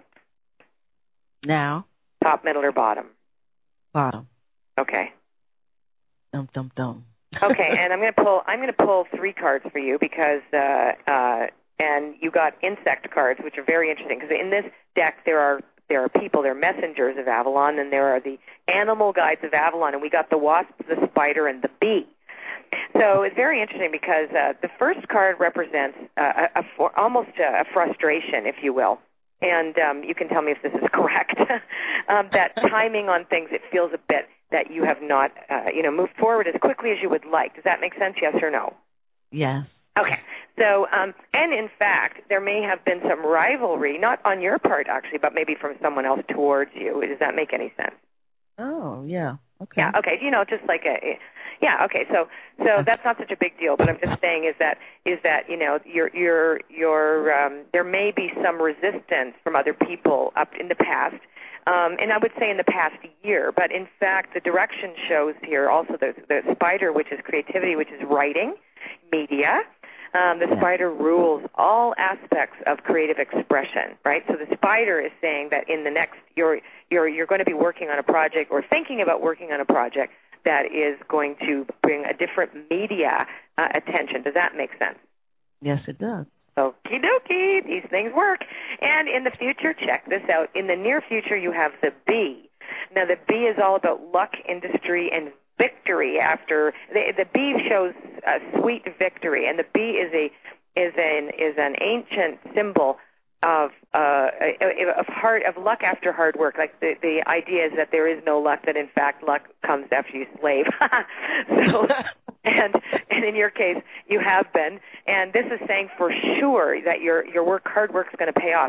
Now. Top, middle, or bottom? Bottom. Okay. Dum dum dum. Okay, and I'm going to pull. I'm going to pull three cards for you because, uh, uh, and you got insect cards, which are very interesting because in this deck there are there are people, they're messengers of Avalon, and there are the animal guides of Avalon, and we got the wasp, the spider, and the bee. So it's very interesting because uh, the first card represents uh, a, a for, almost a, a frustration, if you will. And um, you can tell me if this is correct, um, that timing on things, it feels a bit that you have not, uh, you know, moved forward as quickly as you would like. Does that make sense, yes or no? Yes. Okay. So, um, and in fact, there may have been some rivalry, not on your part, actually, but maybe from someone else towards you. Does that make any sense? Oh, yeah. Okay. Yeah, okay. You know, just like a... Yeah, okay. So so that's not such a big deal, but I'm just saying is that is that, you know, you're you're you're um there may be some resistance from other people up in the past. Um, and I would say in the past year, but in fact the direction shows here also the the spider, which is creativity, which is writing, media. Um, the spider rules all aspects of creative expression, right? So the spider is saying that in the next you're you're you're going to be working on a project or thinking about working on a project that is going to bring a different media uh, attention. Does that make sense? Yes, it does. Okie dokie, these things work. And in the future, check this out. In the near future, you have the bee. Now, the bee is all about luck, industry, and victory. After the, the bee shows a sweet victory, and the bee is a is an is an ancient symbol of uh, of hard of luck after hard work. Like the the idea is that there is no luck; that in fact luck comes after you slave. so, and and in your case, you have been. And this is saying for sure that your your work hard work is going to pay off.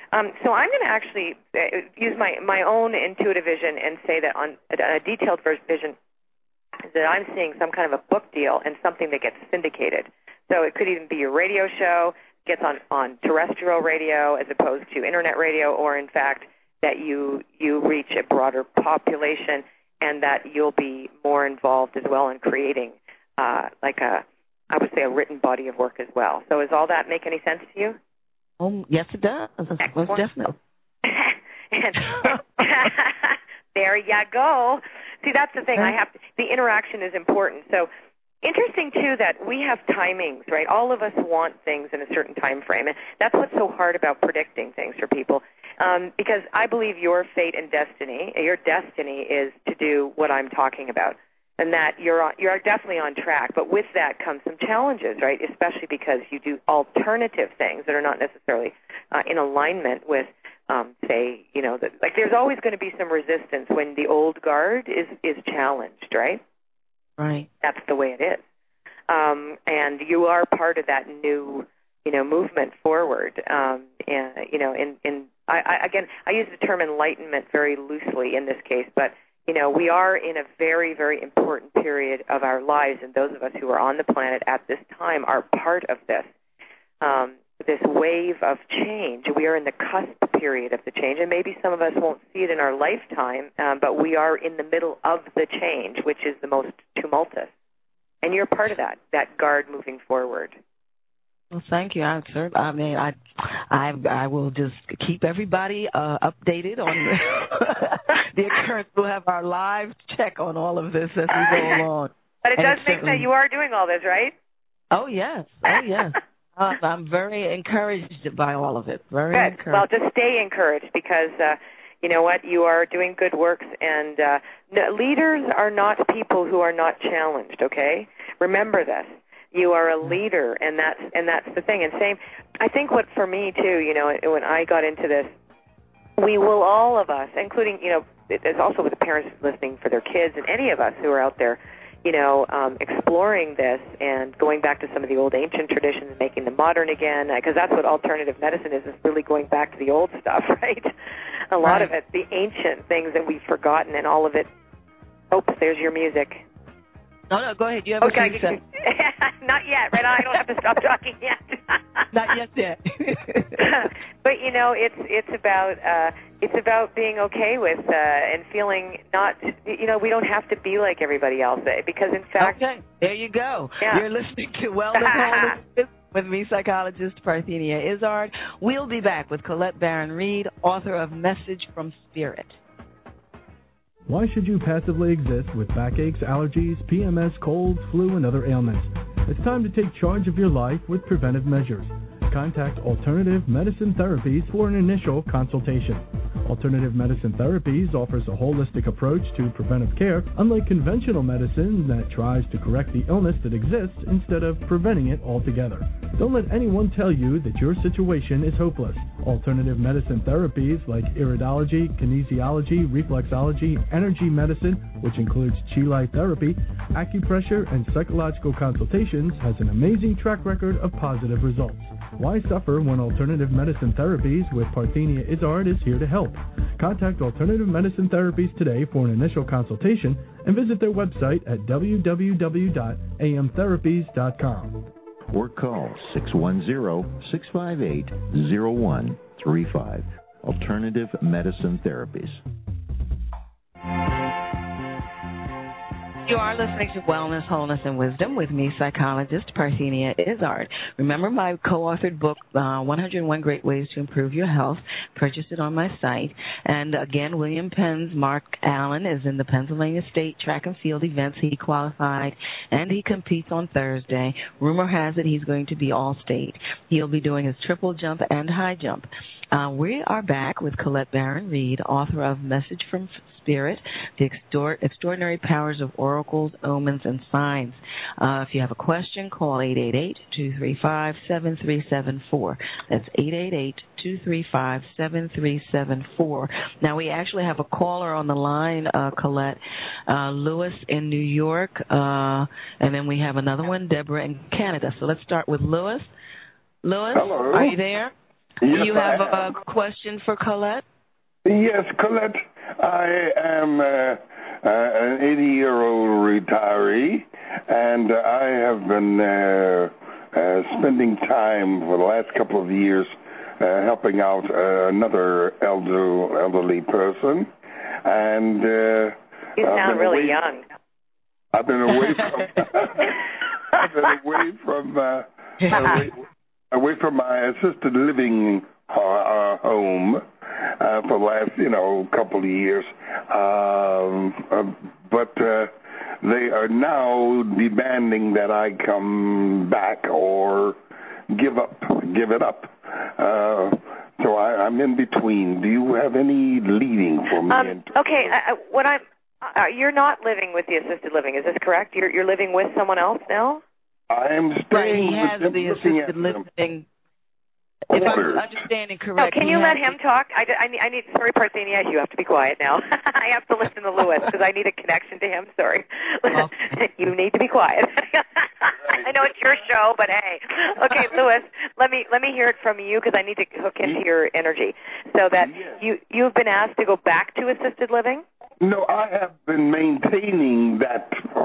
Um, so I'm going to actually uh, use my, my own intuitive vision and say that on a, a detailed vision that I'm seeing some kind of a book deal and something that gets syndicated. So it could even be a radio show, gets on, on terrestrial radio as opposed to internet radio, or in fact that you you reach a broader population and that you'll be more involved as well in creating uh, like a, I would say, a written body of work as well. So does all that make any sense to you? Oh, yes, it does. Most definitely. There you go. See, that's the thing. I have to, the interaction is important. So interesting, too, that we have timings, right? All of us want things in a certain time frame. And that's what's so hard about predicting things for people. Um, because I believe your fate and destiny, your destiny is to do what I'm talking about, and that you're on, you're definitely on track. But with that comes some challenges, right? Especially because you do alternative things that are not necessarily uh, in alignment with, um, say, you know, the, like there's always going to be some resistance when the old guard is is challenged, right? Right. That's the way it is, um, and you are part of that new, you know, movement forward. Um, and you know, in in I, I, again, I use the term enlightenment very loosely in this case, but, you know, we are in a very, very important period of our lives, and those of us who are on the planet at this time are part of this, um, this wave of change. We are in the cusp period of the change, and maybe some of us won't see it in our lifetime, um, but we are in the middle of the change, which is the most tumultuous. And you're part of that, that guard moving forward. Well, thank you. I, sir, I mean, I, I, I will just keep everybody uh, updated on the, the occurrence. We'll have our live check on all of this as we go along. But it and does make sense. You are doing all this, right? Oh yes, oh yes. uh, I'm very encouraged by all of it. Very Good. encouraged. Well, just stay encouraged because uh, you know what, you are doing good works, and uh, no, leaders are not people who are not challenged. Okay, remember this. You are a leader, and that's and that's the thing. And same, I think what for me too, you know, when I got into this, we will all of us, including, you know, there's also with the parents listening for their kids, and any of us who are out there, you know, um, exploring this and going back to some of the old ancient traditions and making them modern again, because that's what alternative medicine is, is really going back to the old stuff, right? A lot right. of it, the ancient things that we've forgotten, and all of it. Oops, there's your music. No, no, go ahead. You have okay, a few seconds. Not yet, right? I don't have to stop talking yet. Not yet, yet. But you know, it's it's about uh, it's about being okay with uh, and feeling not. You know, we don't have to be like everybody else, because in fact. Okay, there you go. Yeah. You're listening to Wellness Wellness with me, psychologist Parthenia Izzard. We'll be back with Colette Baron-Reid, author of Message from Spirit. Why should you passively exist with backaches, allergies, P M S, colds, flu, and other ailments? It's time to take charge of your life with preventive measures. Contact Alternative Medicine Therapies for an initial consultation. Alternative Medicine Therapies offers a holistic approach to preventive care, unlike conventional medicine that tries to correct the illness that exists instead of preventing it altogether. Don't let anyone tell you that your situation is hopeless. Alternative medicine therapies like iridology, kinesiology, reflexology, energy medicine, which includes Chi Life therapy, acupressure, and psychological consultations, has an amazing track record of positive results. Why suffer when Alternative Medicine Therapies with Parthenia Izzard is here to help? Contact Alternative Medicine Therapies today for an initial consultation and visit their website at w w w dot a m therapies dot com. Or call six one zero, six five eight, zero one three five. Alternative Medicine Therapies. You are listening to Wellness, Wholeness, and Wisdom with me, psychologist Parthenia Izzard. Remember my co-authored book, uh, one oh one Great Ways to Improve Your Health. Purchase it on my site. And again, William Penn's Mark Allen is in the Pennsylvania State Track and Field events. He qualified, and he competes on Thursday. Rumor has it he's going to be all-state. He'll be doing his triple jump and high jump. Uh, we are back with Colette Baron-Reid, author of Message from Spirit, The Extor- Extraordinary Powers of Oracles, Omens, and Signs. Uh, if you have a question, call eight eight eight, two three five, seven three seven four. That's eight eight eight, two three five, seven three seven four. Now, we actually have a caller on the line, uh, Colette, uh, Lewis in New York, uh, and then we have another one, Deborah in Canada. So let's start with Lewis. Lewis, Hello. Are you there? Yes, Do you have I a question for Colette? Yes, Colette. I am uh, uh, an eighty-year-old retiree, and I have been uh, uh, spending time for the last couple of years uh, helping out uh, another elder, elderly person. And uh, you sound really away, young. I've been away from. I've been away from uh, away, away from my assisted living uh, uh, home uh, for the last, you know, couple of years. Um, uh, but uh, they are now demanding that I come back or give up, give it up. Uh, so I, I'm in between. Do you have any leading for me? Um, okay, uh, what I'm. Uh, you're not living with the assisted living, is this correct? You're you're living with someone else now? I am staying right, he with has them, the looking assisted at living. If I'm understanding correct. No, can you let him talk? I, I, need, I need, sorry, Parthenia, you have to be quiet now. I have to listen to Lewis because I need a connection to him. Sorry. Okay. You need to be quiet. I know it's your show, but hey. Okay, Lewis, let me let me hear it from you because I need to hook into your energy. So that yes. you, you've been asked to go back to assisted living? No, I have been maintaining that uh,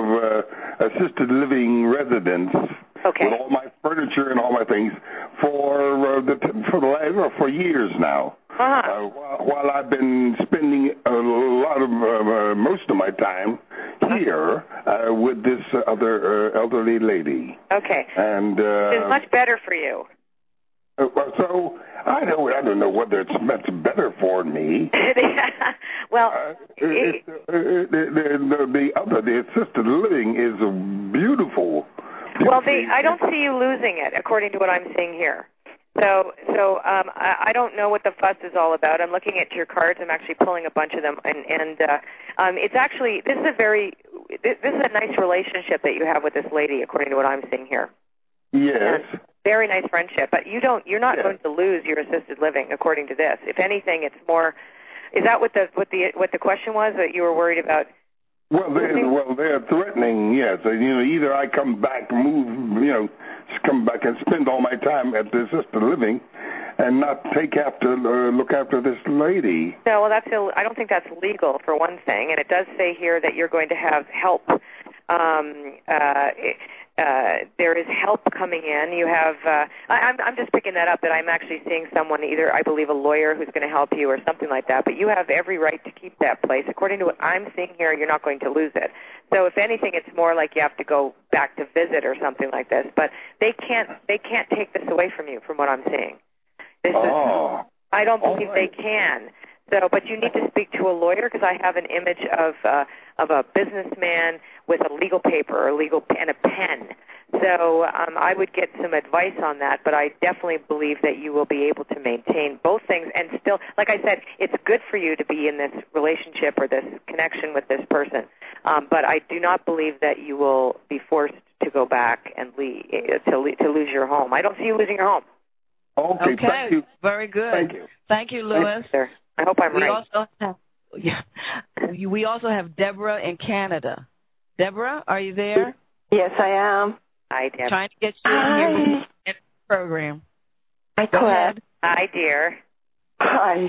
uh, assisted living residence okay. with all my furniture and all my things for uh, the for the last for years now. Uh-huh. Uh, while, while I've been spending a lot of uh, most of my time here uh, with this other uh, elderly lady. Okay. And uh, it's much better for you. Uh, so I don't, I don't know whether it's much better for me. well, uh, it, it, uh, the, the, the other, the assisted living is beautiful. Well, they, I don't see you losing it, according to what I'm seeing here. So, so um, I, I don't know what the fuss is all about. I'm looking at your cards. I'm actually pulling a bunch of them, and, and uh, um, it's actually this is a very this, this is a nice relationship that you have with this lady, according to what I'm seeing here. Yes. And very nice friendship, but you don't. You're not yes. going to lose your assisted living, according to this. If anything, it's more. Is that what the what the what the question was that you were worried about? Well, they're, well, they're threatening, yes. You know, either I come back, move, you know, come back and spend all my time at the assisted living, and not take after, uh, look after this lady. No, well, that's Ill- I don't think that's legal for one thing, and it does say here that you're going to have help. Um, uh, uh, there is help coming in. You have. Uh, I, I'm, I'm just picking that up. That I'm actually seeing someone, either I believe a lawyer who's going to help you or something like that. But you have every right to keep that place. According to what I'm seeing here, you're not going to lose it. So if anything, it's more like you have to go back to visit or something like this. But they can't. They can't take this away from you, from what I'm seeing. This oh. is. I don't believe right. they can. So, but you need to speak to a lawyer because I have an image of uh, of a businessman with a legal paper or legal and a pen. So um, I would get some advice on that, but I definitely believe that you will be able to maintain both things and still, like I said, it's good for you to be in this relationship or this connection with this person. Um, but I do not believe that you will be forced to go back and leave, to, to lose your home. I don't see you losing your home. Okay, okay. Thank you. Very good. Thank you. Thank you, Lewis. Thank you, I hope I'm we right. Also have, yeah, we also have Deborah in Canada. Deborah, are you there? Yes, I am. Hi, Deborah. Trying to get you in here in the program. Hi, Go Colette. ahead. Hi, dear. Hi.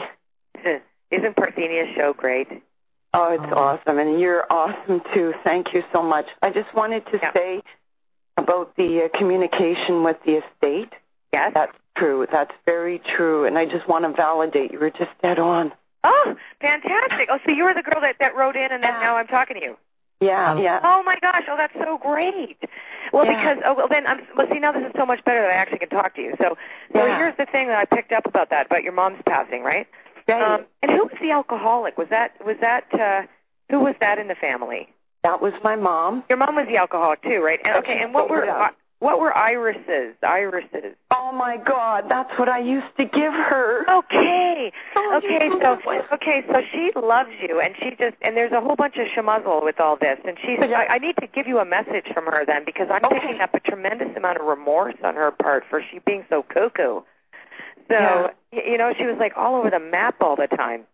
Isn't Parthenia's show great? Oh, it's oh. awesome, and you're awesome, too. Thank you so much. I just wanted to yeah. say about the uh, communication with the estate. Yes. That's true. That's very true, and I just want to validate you were just dead on. Oh, fantastic. Oh, so you were the girl that, that wrote in, and then yeah. now I'm talking to you. Yeah, yeah. Oh, my gosh. Oh, that's so great. Well, yeah. because, oh, well, then, I'm, well, see, now this is so much better that I actually can talk to you. So so yeah. here's the thing that I picked up about that, about your mom's passing, right? Right. Um, and who was the alcoholic? Was that, was that, uh, who was that in the family? That was my mom. Your mom was the alcoholic, too, right? And, okay, and what were... Uh, What were irises? Irises. Oh my God, that's what I used to give her. Okay. Oh, okay, so okay, so she loves you, and she just and there's a whole bunch of schmuzzle with all this, and she's. Yeah. I, I need to give you a message from her then because I'm okay. picking up a tremendous amount of remorse on her part for she being so cuckoo. So yeah. you know, she was like all over the map all the time.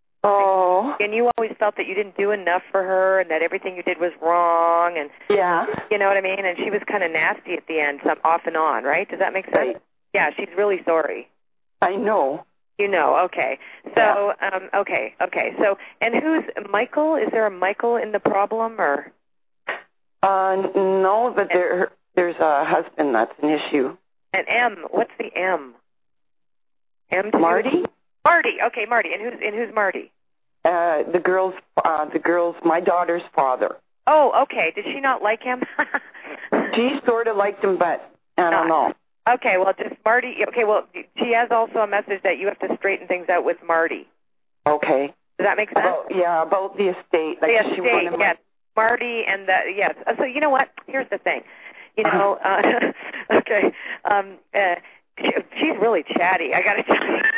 Oh. And you always felt that you didn't do enough for her and that everything you did was wrong. And yeah. you know what I mean? And she was kind of nasty at the end, some off and on, right? Does that make sense? Right. Yeah, she's really sorry. I know. You know, okay. So, yeah. um, okay, okay. So, and who's Michael? Is there a Michael in the problem, or? Uh, no, but there, there's a husband that's an issue. And M, what's the M? M. Marty. Marty. Okay, Marty. And who's and who's Marty? Uh, the girl's, uh, the girl's, my daughter's father. Oh, okay. Did she not like him? She sort of liked him, but I don't know. Okay, well, just Marty. Okay, well, she has also a message that you have to straighten things out with Marty. Okay. Does that make sense? About, yeah, about the estate. Like the she estate, wanted yes. Marty and the, yes. Uh, so you know what? Here's the thing. You know, uh, okay, um, uh, she, she's really chatty. I got to tell you.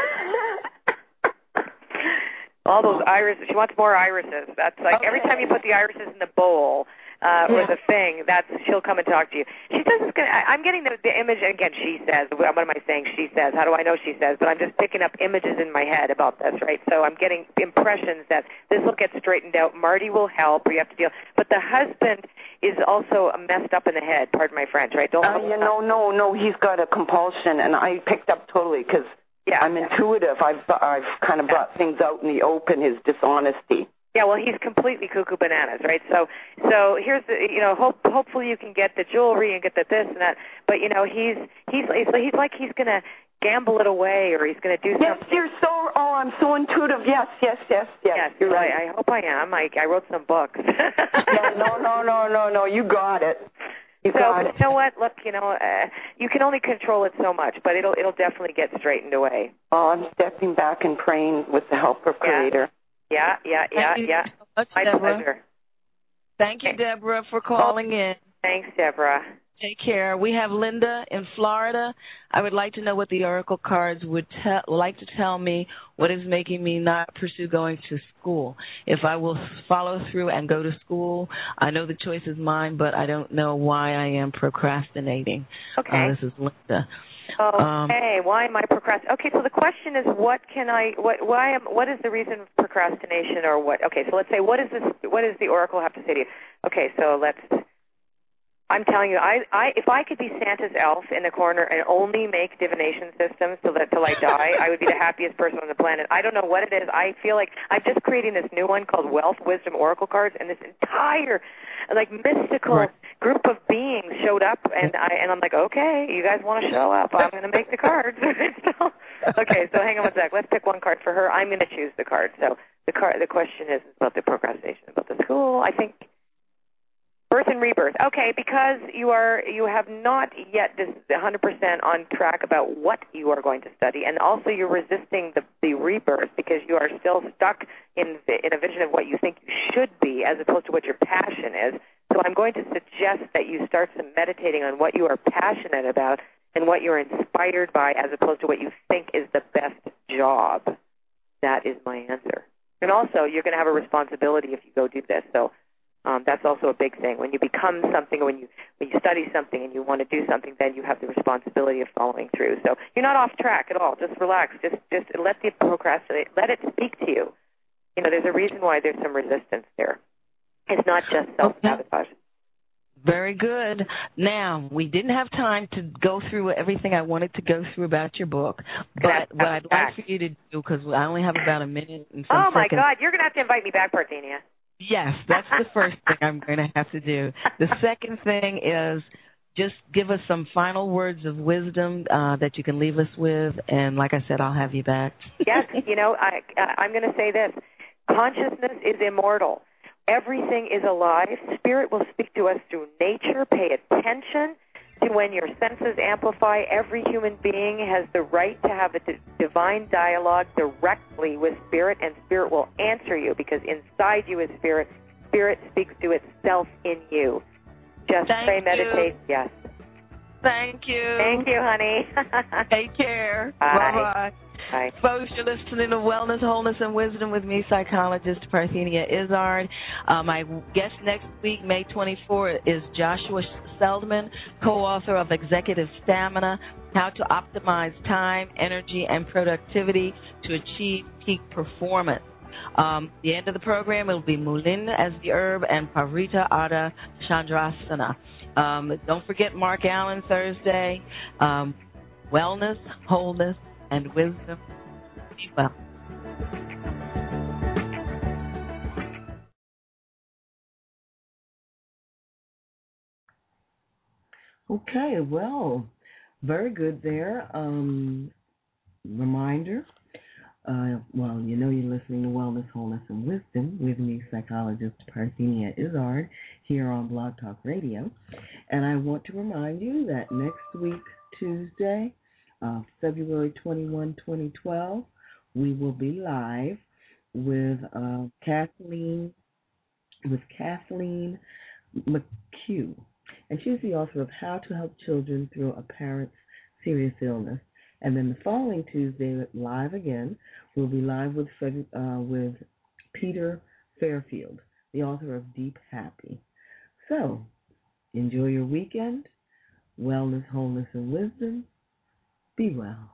All those irises. She wants more irises. That's like okay. Every time you put the irises in the bowl uh, or the thing, that's she'll come and talk to you. She says it's gonna. I, I'm getting the, the image again. She says. What am I saying? She says. How do I know she says? But I'm just picking up images in my head about this, right? So I'm getting impressions that this will get straightened out. Marty will help. Or you have to deal. But the husband is also messed up in the head. Pardon my French, right? Don't. Uh, you know, no, no. He's got a compulsion, and I picked up totally because. Yeah, I'm intuitive. I've I've kind of brought things out in the open. His dishonesty. Yeah, well, he's completely cuckoo bananas, right? So, so here's the, you know, hope hopefully you can get the jewelry and get the this and that. But you know, he's he's he's like he's gonna gamble it away, or he's gonna do yes, something. Yes, you're so. Oh, I'm so intuitive. Yes, yes, yes, yes. Yes, you're right. right. I hope I am. I I wrote some books. yeah, no, no, no, no, no. You got it. You so, got but it. you know what? Look, you know, uh, you can only control it so much, but it'll it'll definitely get straightened away. Oh, I'm stepping back and praying with the help of Creator. Yeah, yeah, yeah, Thank yeah. You so much, My Deborah. pleasure. Thank you, Deborah, for calling in. Thanks, Deborah. Take care. We have Linda in Florida. I would like to know what the oracle cards would tell, like to tell me what is making me not pursue going to school. If I will follow through and go to school, I know the choice is mine, but I don't know why I am procrastinating. Okay. Uh, this is Linda. Okay. Um, why am I procrastinating? Okay, so the question is, what can I? What? Why am? What is the reason of procrastination, or what? Okay, so let's say, what is this? What does the oracle have to say to you? Okay, so let's. I'm telling you, I, I, if I could be Santa's elf in the corner and only make divination systems so that till I die, I would be the happiest person on the planet. I don't know what it is. I feel like I'm just creating this new one called Wealth, Wisdom, Oracle cards, and this entire, like, mystical right. group of beings showed up, and I and I'm like, okay, you guys want to show up? I'm going to make the cards. so, okay, so hang on one sec. Let's pick one card for her. I'm going to choose the card. So the card, the question is about the procrastination, about the school. I think. Birth and rebirth. Okay, because you are you have not yet one hundred percent on track about what you are going to study, and also you're resisting the, the rebirth because you are still stuck in in a vision of what you think you should be as opposed to what your passion is. So I'm going to suggest that you start some meditating on what you are passionate about and what you're inspired by as opposed to what you think is the best job. That is my answer. And also, you're going to have a responsibility if you go do this. So. Um, that's also a big thing. When you become something, when you when you study something and you want to do something, then you have the responsibility of following through. So you're not off track at all. Just relax. Just just let the procrastinate. Let it speak to you. You know, there's a reason why there's some resistance there. It's not just self-sabotage. Very good. Now, we didn't have time to go through everything I wanted to go through about your book, but what I'd like for you to do, because I only have about a minute and some Oh, my seconds. God. You're going to have to invite me back, Parthenia. Yes, that's the first thing I'm going to have to do. The second thing is just give us some final words of wisdom uh, that you can leave us with, and like I said, I'll have you back. Yes, you know, I, I'm going to say this. Consciousness is immortal. Everything is alive. Spirit will speak to us through nature. Pay attention to when your senses amplify. Every human being has the right to have a d- divine dialogue directly with Spirit, and Spirit will answer you because inside you is Spirit. Spirit speaks to itself in you. Just Thank pray, you. meditate. Yes. Thank you. Thank you, honey. Take care. Bye. Bye-bye. Bye. Folks, you're listening to Wellness, Wholeness, and Wisdom with me, psychologist Parthenia Izzard. Uh, my guest next week, May twenty-fourth, is Joshua Seldman, co-author of Executive Stamina, How to Optimize Time, Energy, and Productivity to Achieve Peak Performance. Um, at the end of the program, it will be Mulin as the herb and Pavrita Ardha Chandrasana. Um, don't forget Mark Allen Thursday, um, Wellness, Wholeness, and wisdom. Be well. Okay, well, very good there. Um, reminder, uh, well, you know you're listening to Wellness, Wholeness, and Wisdom with me, psychologist Parthenia Izzard, here on Blog Talk Radio. And I want to remind you that next week, Tuesday, uh, February twenty-first, twenty twelve, we will be live with uh, Kathleen, with Kathleen McHugh. And she's the author of How to Help Children Through a Parent's Serious Illness. And then the following Tuesday, live again, we'll be live with uh, with Peter Fairfield, the author of Deep Happy. So, enjoy your weekend. Wellness, wholeness, and wisdom. Be well.